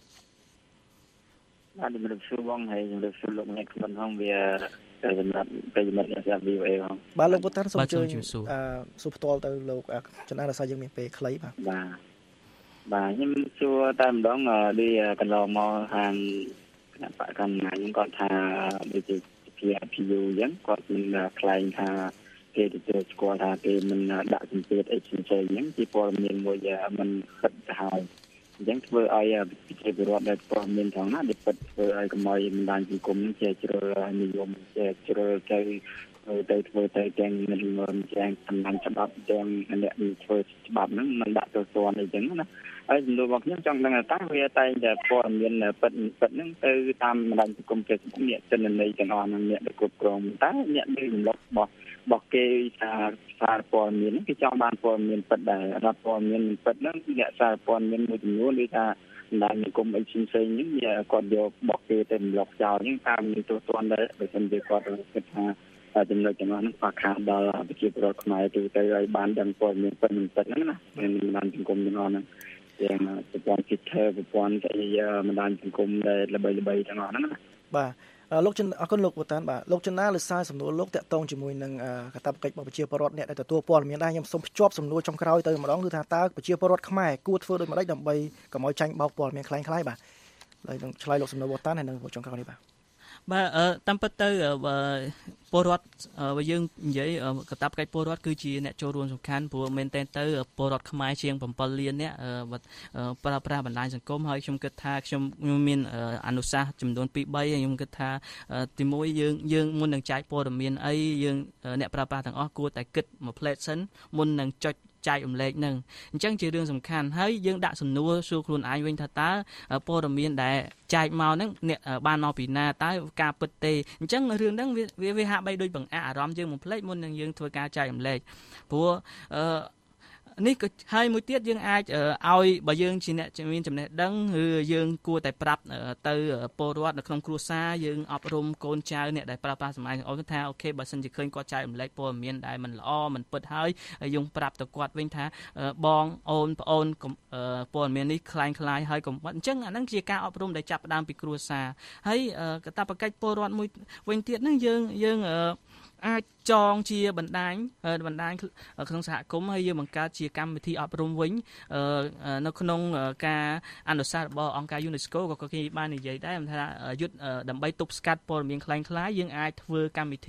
បាទជំរាបសួរបងហើយជំរាបសួរលោកអ្នកខ្ញុំផងវាសម្រាប់ប្រិយមិត្តរបស់ វី អូ អេ ផងបាទលោកវូតាន់សូមជួយអឺសួរផ្ទាល់ទៅលោកចន្ទារសាយើងមានពេលខ្លីបាទបាទបាទខ្ញុំសួរតែម្ដងដូចកន្លងមកខាងគណៈបកកណ្ដាលខ្ញុំគាត់ថាដូចជាពី พี ยู អញ្ចឹងគាត់មិនខ្លែងថាគេទទួលស្គាល់ថាគេមិនដាក់សម្ពាធអីផ្សេងៗអញ្ចឹងជាព័ត៌មានមួយមិនពិតទៅហើយអញ្ចឹងធ្វើឲ្យប្រជាពលរដ្ឋដែលព័ត៌មានផងណាដែលពិតធ្វើឲ្យកុំឲ្យបណ្ដាញសង្គមជាជ្រុលនិយមជាជ្រុលទៅទៅធ្វើទៅទាំងមិនមិនទាំងសំណាញ់ច្បាប់ទាំងអ្នកធ្វើច្បាប់ហ្នឹងមិនដាក់ទោសទណ្ឌអីចឹងណាហើយចំនួនរបស់ខ្ញុំចង់ដឹងថាវាតែងតែព័ត៌មានពិតពិតហ្នឹងទៅតាមបណ្ដាញសង្គមជាអ្នកចិននៃទាំងអស់ហ្នឹងអ្នកដែលគ្រប់គ្រងតែអ្នកដែលរំលឹករបស់របស់គេថាសារព័ត៌មានគេចង់បានព័ត៌មានពិតដែររដ្ឋព័ត៌មានពិតហ្នឹងអ្នកសារព័ត៌មានមួយចំនួនដូចថាបណ្ដាញសង្គមអីផ្សេងៗហ្នឹងវាគាត់យករបស់គេទៅរំលឹកចោលហ្នឹងតាមមានទោសទណ្ឌដែរបើមិនជាគាត់គិតថាចំណុចទាំងនោះហ្នឹងខ្វះខាតដល់ប្រជាពលរដ្ឋខ្មែរទូទៅឲ្យបានដឹងព័ត៌មានពិតមិនពិតហ្នឹងណាមានបណ្ដាញសង្គមទាំងអស់ហ្នឹងទាំងប្រព័ន្ធ Twitter ប្រព័ន្ធស្អីបណ្ដាញសង្គមដែលល្បីៗទាំងអស់ហ្នឹងណាបាទលោកចិនអរគុណលោកវូតានបាទលោកចិនណាលើសារសំណួរលោកតាក់ទងជាមួយនឹងកាតព្វកិច្ចរបស់ប្រជាពលរដ្ឋអ្នកដែលទទួលព័ត៌មានដែរខ្ញុំសូមភ្ជាប់សំណួរចុងក្រោយទៅម្ដងគឺថាតើប្រជាពលរដ្ឋខ្មែរគួរធ្វើដូចម្តេចដើម្បីកុំឲ្យចាញ់បោកព័ត៌មានคล้ายៗបាទហើយនឹងឆ្លើយលោកសំណួរវូតានហើយនឹងចុងក្រោយនេះបាទបាទតាមពិតទៅពលរដ្ឋបើយើងនិយាយកាតព្វកិច្ចពលរដ្ឋគឺជាអ្នកចូលរួមសំខាន់ព្រោះមែនតើទៅពលរដ្ឋខ្មែរជាងbảyលានអ្នកប្រើប្រាស់បណ្ដាញសង្គមហើយខ្ញុំគិតថាខ្ញុំមានអនុសាសន៍ចំនួនពីរ បីខ្ញុំគិតថាទីមួយយើងយើងមុននឹងចែកព័ត៌មានអីយើងអ្នកប្រើប្រាស់ទាំងអស់គួរតែគិតមួយផ្លេតសិនមុននឹងចុចចែករំលែកនឹងអញ្ចឹងជារឿងសំខាន់ហើយយើងដាក់សំណួរសួរខ្លួនឯងវិញថាតើព័ត៌មានដែលចែកមកហ្នឹងអ្នកបានមកពីណាតើការពិតទេអញ្ចឹងរឿងហ្នឹងវាវាហាក់បីដូចបង្អាក់អារម្មណ៍យើងមួយផ្លេចមុននឹងយើងធ្វើការចែករំលែកព្រោះអឺនេះក៏ហើយមួយទៀតយើងអាចឲ្យបើយើងជាអ្នកមានចំណេះដឹងឬយើងគួរតែប្រាប់ទៅពលរដ្ឋនៅក្នុងគ្រួសារយើងអប់រំកូនចៅអ្នកដែលប្រើប្រាស់សម័យអង្គថាអូខេបើសិនជាឃើញគាត់ចែករំលែកព័ត៌មានដែលមិនល្អមិនពិតហើយយើងប្រាប់ទៅគាត់វិញថាបងអូនប្អូនព័ត៌មាននេះคล้ายคล้ายហើយកុំអញ្ចឹងអាហ្នឹងជាការអប់រំដែលចាប់ផ្ដើមពីគ្រួសារហើយកាតព្វកិច្ចពលរដ្ឋមួយវិញទៀតហ្នឹងយើងយើងអាចចងជាបណ្ដាញបណ្ដាញក្នុងសហគមន៍ហើយយើងបង្កើតជាកម្មវិធីអប់រំវិញនៅក្នុងការអនុសាសន៍របស់អង្គការ UNESCO ក៏គេបាននិយាយដែរថាយុទ្ធដើម្បីទប់ស្កាត់ព័ត៌មានคล้ายៗយើងអាចធ្វើកម្មវិធី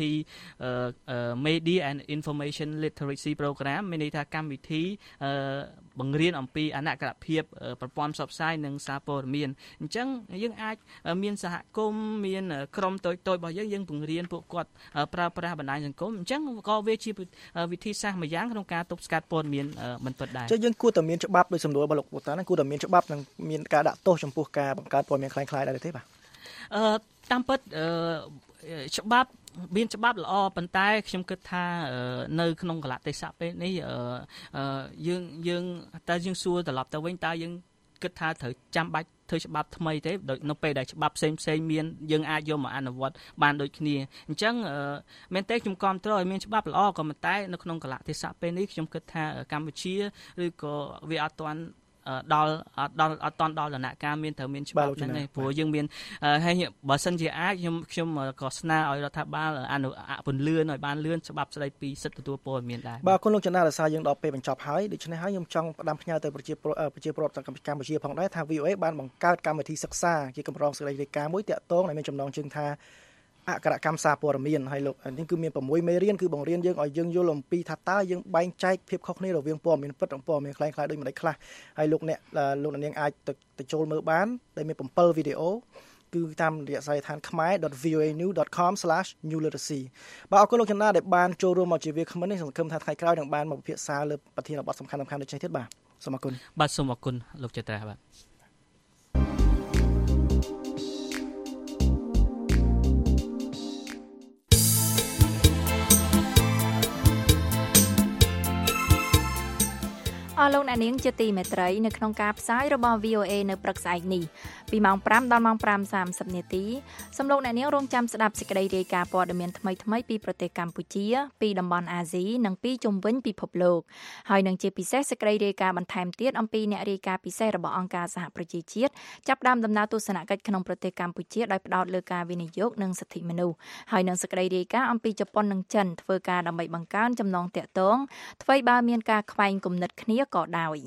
Media and Information Literacy Program មានន័យថាកម្មវិធីបង្រៀនអំពីអនក្ខភាពប្រព័ន្ធផ្សព្វផ្សាយនិងសារព័ត៌មានអញ្ចឹងយើងអាចមានសហគមន៍មានក្រុមតូចៗរបស់យើងយើងបង្រៀនពួកគាត់ប្រើប្រាស់បណ្ដាញសង្គមអញ្ចឹងក៏វាជាវិធីសាស្ត្រមួយយ៉ាងក្នុងការទប់ស្កាត់ព័ត៌មានមិនពិតដែរអញ្ចឹងយើងគួរតែមានច្បាប់ដោយសំណួររបស់លោកវូតានគួរតែមានច្បាប់និងមានការដាក់ទោសចំពោះការបង្កើតព័ត៌មានคล้ายៗដែរទេបាទអឺតាមពិតច្បាប់មានច្បាប់ល្អប៉ុន្តែខ្ញុំគិតថានៅក្នុងកលៈទេសៈពេលនេះយើងយើងតែយើងសួរត្រឡប់ទៅវិញតើយើងគិតថាត្រូវចាំបាច់ធ្វើច្បាប់ថ្មីទេដូចនៅពេលដែលច្បាប់ផ្សេងផ្សេងមានយើងអាចយកមកអនុវត្តបានដូចគ្នាអញ្ចឹងមែនទេខ្ញុំគាំទ្រឲ្យមានច្បាប់ល្អក៏ប៉ុន្តែនៅក្នុងកលៈទេសៈពេលនេះខ្ញុំគិតថាកម្ពុជាឬក៏វាអត់ទាន់ដល់ដល់អត់តន់ដល់ដំណាក់កាលមានត្រូវមានច្បាប់ហ្នឹងឯងព្រោះយើងមានហើយបើសិនជាអាចខ្ញុំខ្ញុំក៏ស្នើឲ្យរដ្ឋាភិបាលអនុពន្លឿនឲ្យបានលឿនច្បាប់ស្តីពីសិទ្ធិទទួលព័ត៌មានដែរបាទអរគុណលោកចនារសារយើងដល់ពេលបញ្ចប់ហើយដូច្នេះហើយខ្ញុំចង់ផ្ដាំផ្ញើទៅប្រជាប្រជាពលរដ្ឋកម្ពុជាផងដែរថា វី អូ អេ បានបង្កើតកម្មវិធីសិក្សាជាកម្រងសេចក្តីរាយការណ៍មួយតាក់ទងដែលមានចំណងជើងថាអក្ខរកម្មសារព័ត៌មានហើយលោកនេះគឺមាន6មេរៀនគឺបង្រៀនយើងឲ្យយើងយល់អំពីថាតើយើងបែងចែកភាពខុសគ្នារវាងព័ត៌មានពិតនិងព័ត៌មានខ្លាំងៗដូចម្តេចខ្លះហើយលោកអ្នកលោកនាងអាចទៅចូលមើលបានដែលមាន7វីដេអូគឺតាមរយៈសារឋាន khmer dot v o a news dot com slash new literacy បាទអរគុណលោកចនាដែលបានចូលរួមមកជាវាគ្មិននេះសង្ឃឹមថាថ្ងៃក្រោយនឹងបានមកពិភាក្សាលើប្រធានបទសំខាន់ៗដូចនេះទៀតបាទសូមអរគុណបាទសូមអរគុណលោកចត្រាបាទអរលោកអ្នកនាងជាទីមេត្រីនៅក្នុងការផ្សាយរបស់ វី អូ អេ នៅព្រឹកស្អែកនេះពីម៉ោង5ដល់ម៉ោង5:សាមសិបនាទីសូមលោកអ្នកនាងរងចាំស្ដាប់សេចក្តីរាយការណ៍ព័ត៌មានថ្មីៗពីប្រទេសកម្ពុជាពីតំបន់អាស៊ីនិងពីជុំវិញពិភពលោកហើយនឹងជាពិសេសសេចក្តីរាយការណ៍បន្ថែមទៀតអំពីអ្នករាយការណ៍ពិសេសរបស់អង្គការសហប្រជាជាតិចាប់ផ្ដើមដំណើរទស្សនកិច្ចក្នុងប្រទេសកម្ពុជាដោយផ្ដោតលើការវិនិយោគនិងសិទ្ធិមនុស្សហើយនឹងសេចក្តីរាយការណ៍អំពីជប៉ុននិងចិនធ្វើការដើម្បីបង្កើនចំណងទាក់ទងថ្មីបើមានការខ្វែងគំនិតគ្នាក៏ដោយ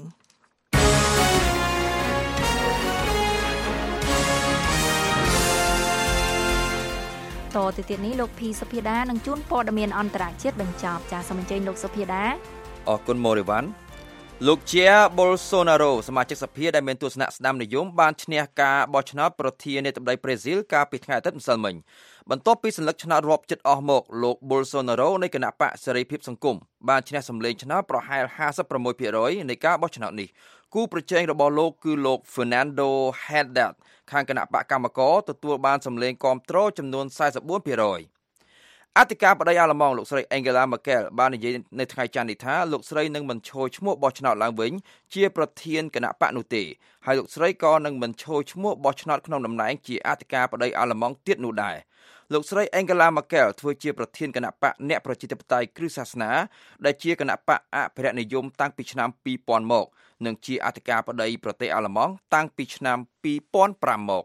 តទៅទៀតនេះលោកភីសុភាដានឹងជួនព័ត៌មានអន្តរជាតិបញ្ចប់ចាសសូមអញ្ជើញលោកសុភាដាអរគុណម៉ូរីវ៉ាន់លោកជាប៊ុលសូណារ៉ូសមាជិកសភាដែលមានទស្សនៈស្ដាំនិយមបានឈ្នះការបោះឆ្នោតប្រធានាធិបតីប្រេស៊ីលកាលពីថ្ងៃអាទិត្យម្សិលមិញបន្ទាប់ពីសัญลักษณ์ឆ្នោតរាប់ជិតអស់មកលោកប៊ុលសូណារ៉ូនៃគណៈបកសេរីភាពសង្គមបានឈ្នះសម្លេងឆ្នោតប្រហែលห้าสิบหกភាគរយ នៃការបោះឆ្នោតនេះគូប្រជែងរបស់លោកគឺលោក Fernando Haddad ខាងគណៈបកកម្មករទទួលបានសម្លេងគាំទ្រចំនួន四十四ភាគរយ អធិការបតីអាល្លឺម៉ង់លោកស្រី Angela Merkel បាននិយាយនៅថ្ងៃច័ន្ទនេះថាលោកស្រីនឹងមិនឈរឈ្មោះបោះឆ្នោតឡើងវិញជាប្រធានគណៈបកនោះទេហើយលោកស្រីក៏នឹងមិនឈរឈ្មោះបោះឆ្នោតក្នុងតំណែងជាអធិការបតីអាល្លឺម៉ង់ទៀតនោះដែរលោកស្រី Angela Merkel ធ្វើជាប្រធានគណៈបកអ្នកប្រជាធិបតេយ្យគ្រឹះសាសនាដែលជាគណៈបកអភិរក្សនិយមតាំងពីឆ្នាំពីរពាន់មកនិងជាអធិការបតីប្រទេសអាល្លឺម៉ង់តាំងពីឆ្នាំពីរពាន់ប្រាំមក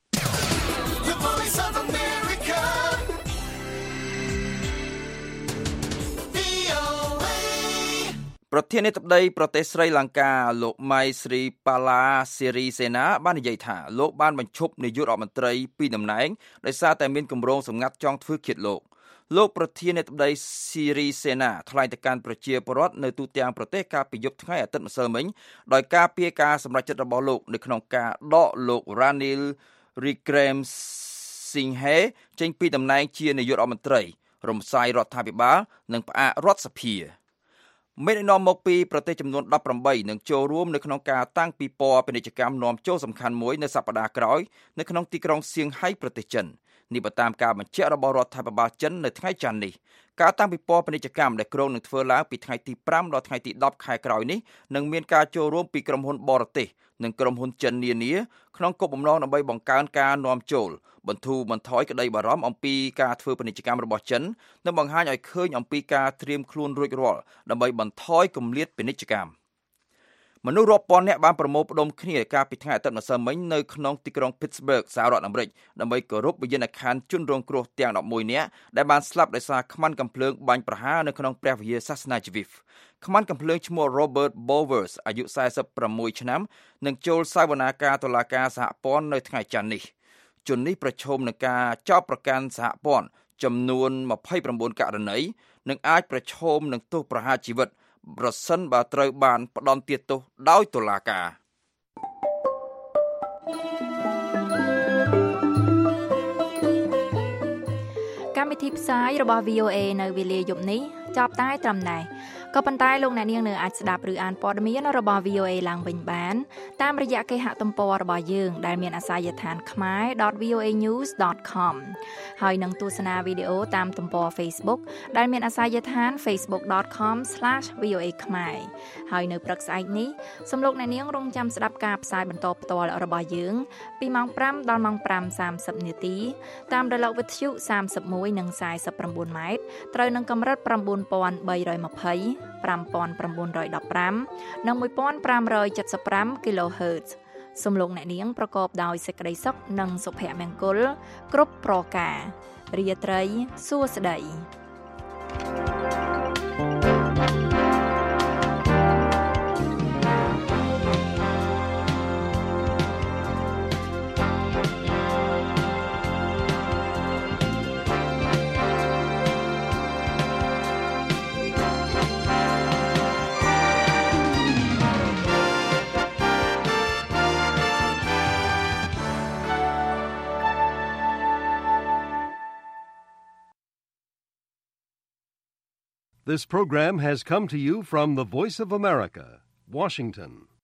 ប្រធានាធិបតីប្រទេសស្រីលង្កាលោកម៉ៃស្រីប៉ាឡាសេរីសេណាបាននិយាយថាលោកបានបញ្ឈប់នាយករដ្ឋមន្ត្រីពីតំណែងដោយសារតែមានគម្រោងសម្ងាត់ចង់ធ្វើឃាតលោកលោកប្រធានាធិបតីសេរីសេណាថ្លែងទៅកាន់ប្រជាពលរដ្ឋនៅទូទាំងប្រទេសកាលពីយប់ថ្ងៃអាទិត្យម្សិលមិញដោយការពៀការសម្រេចចិត្តរបស់លោកនៅក្នុងការដកលោក Ranil Wickremesinghe ចេញពីតំណែងជានាយករដ្ឋមន្ត្រីរំសាយរដ្ឋាភិបាលនិងផ្អាករដ្ឋសភាមេដឹកនាំមកពីប្រទេសចំនួនដប់ប្រាំបីនឹងចូលរួមនៅក្នុងការតាំងពិព័រណ៍ពាណិជ្ជកម្មនាំចូលសំខាន់មួយនៅសប្តាហ៍ក្រោយនៅក្នុងទីក្រុងសៀងហៃប្រទេសចិននេះបើតាមការបញ្ជាក់របស់រដ្ឋាភិបាលចិននៅថ្ងៃច័ន្ទនេះការតាំងពិព័រណ៍ពាណិជ្ជកម្មដែលគ្រោងនឹងធ្វើឡើងពីថ្ងៃទីប្រាំដល់ថ្ងៃទីដប់ខែក្រោយនេះនឹងមានការចូលរួមពីក្រុមហ៊ុនបរទេសនិងក្រុមហ៊ុនចិននានាក្នុងគោលបំណងដើម្បីបង្កើនការនាំចូលបន្ធូរបន្ថយក្តីបារម្ភអំពីការធ្វើពាណិជ្ជកម្មរបស់ចិននិងបង្ហាញឲ្យឃើញអំពីការត្រៀមខ្លួនរួចរាល់ដើម្បីបន្ថយគម្លាតពាណិជ្ជកម្មមនុស្សរាប់ពាន់នាក់បានប្រមូលផ្ដុំគ្នាកាលពីថ្ងៃអាទិត្យម្សិលមិញនៅក្នុងទីក្រុង Pittsburgh សហរដ្ឋអាមេរិកដើម្បីគោរពវិញ្ញាណក្ខន្ធជនរងគ្រោះទាំងដប់មួយនាក់ដែលបានស្លាប់ដោយសារខ្មាន់កាំភ្លើងបាញ់ប្រហារនៅក្នុងព្រះវិហារសាសនាជីវិតខ្មាន់កាំភ្លើងឈ្មោះ Robert Bowers អាយុสี่สิบหกឆ្នាំនឹងចូលសវនាការតុលាការសហព័ន្ធនៅថ្ងៃច័ន្ទនេះជននេះប្រឈមនឹងការចោទប្រកាន់សហព័ន្ធចំនួនยี่สิบเก้าករណីនិងអាចប្រឈមនឹងទោសប្រហារជីវិតប្រសិនបើត្រូវបានផ្ដន្ទាទោសដោយតុលាការកម្មវិធីផ្សាយរបស់ វី អូ អេ នៅវេលាយប់នេះចប់តែត្រឹមនេះក៏ប៉ុន្តែលោកអ្នកនាងនៅអាចស្ដាប់ឬអានព័ត៌មានរបស់ វី អូ អេ ឡើងវិញបានតាមរយៈគេហទំព័ររបស់យើងដែលមានអាសយដ្ឋាន khmer dot v o a news dot com ហើយនឹងទស្សនាវីដេអូតាមទំព័រ Facebook ដែលមានអាសយដ្ឋាន facebook dot com slash v o a khmer ហើយនៅព្រឹកស្អែកនេះសូមលោកអ្នកនាងរងចាំស្ដាប់ការផ្សាយបន្តផ្ទាល់របស់យើងពីម៉ោងប្រាំដល់ម៉ោងប្រាំសាមសិបនាទីតាមរលកវិទ្យុសាមសិបមួយនិងสี่สิบเก้าម៉ែត្រត្រូវនឹងកម្រិត nine thousand three hundred twenty five thousand nine hundred fifteen និងone thousand five hundred seventy-five គីឡូហឺតซ์សំឡេងអ្នកនាងប្រកបដោយសេចក្តីសុខនិងសុភមង្គលគ្រប់ប្រការរាត្រីសួស្តី This program has come to you from the Voice of America, Washington.